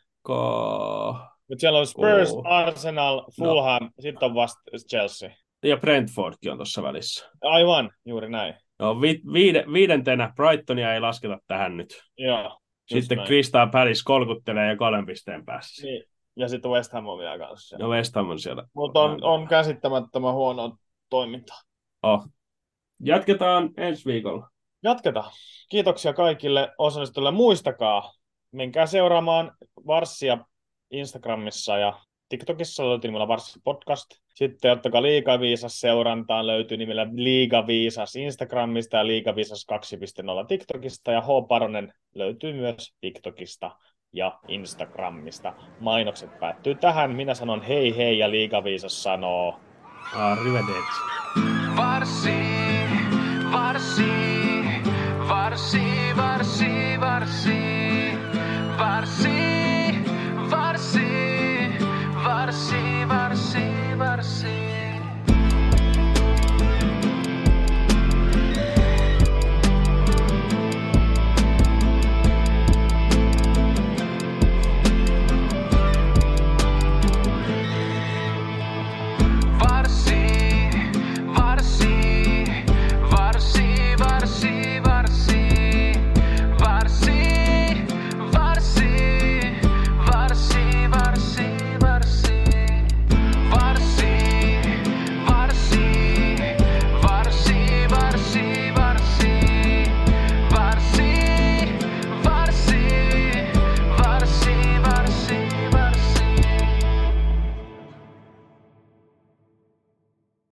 [SPEAKER 2] ko...
[SPEAKER 1] Mutta siellä on Spurs,
[SPEAKER 2] Oo.
[SPEAKER 1] Arsenal, Fulham, no. Sitten on vasta Chelsea.
[SPEAKER 2] Ja Brentfordkin on tuossa välissä.
[SPEAKER 1] Aivan, juuri näin.
[SPEAKER 2] No, vi- viide, viidentenä Brightonia ei lasketa tähän nyt.
[SPEAKER 1] Joo, just
[SPEAKER 2] Sitten
[SPEAKER 1] näin.
[SPEAKER 2] Crystal Palace kolkuttelee jo kolmen pisteen päässä.
[SPEAKER 1] Niin. Ja sitten West Ham on vielä kanssa.
[SPEAKER 2] No West Ham on siellä.
[SPEAKER 1] Mutta on, on käsittämättömän huono toiminta.
[SPEAKER 2] Oh. Jatketaan ensi viikolla.
[SPEAKER 1] Jatketaan. Kiitoksia kaikille osallistujille. Muistakaa, menkää seuraamaan Varssia Instagramissa ja TikTokissa löytyy nimellä Varssi Podcast. Sitten ottakaa Liigaviisas seurantaan, löytyy nimellä Liigaviisas Instagramista ja Liigaviisas kaksi piste nolla TikTokista. Ja H. Paronen löytyy myös TikTokista ja Instagramista. Mainokset päättyy tähän. Minä sanon hei hei ja Liigaviisas sanoo
[SPEAKER 2] Arrivederci.
[SPEAKER 3] Varssi, varssi, varssi, varssi, varssi, varssi.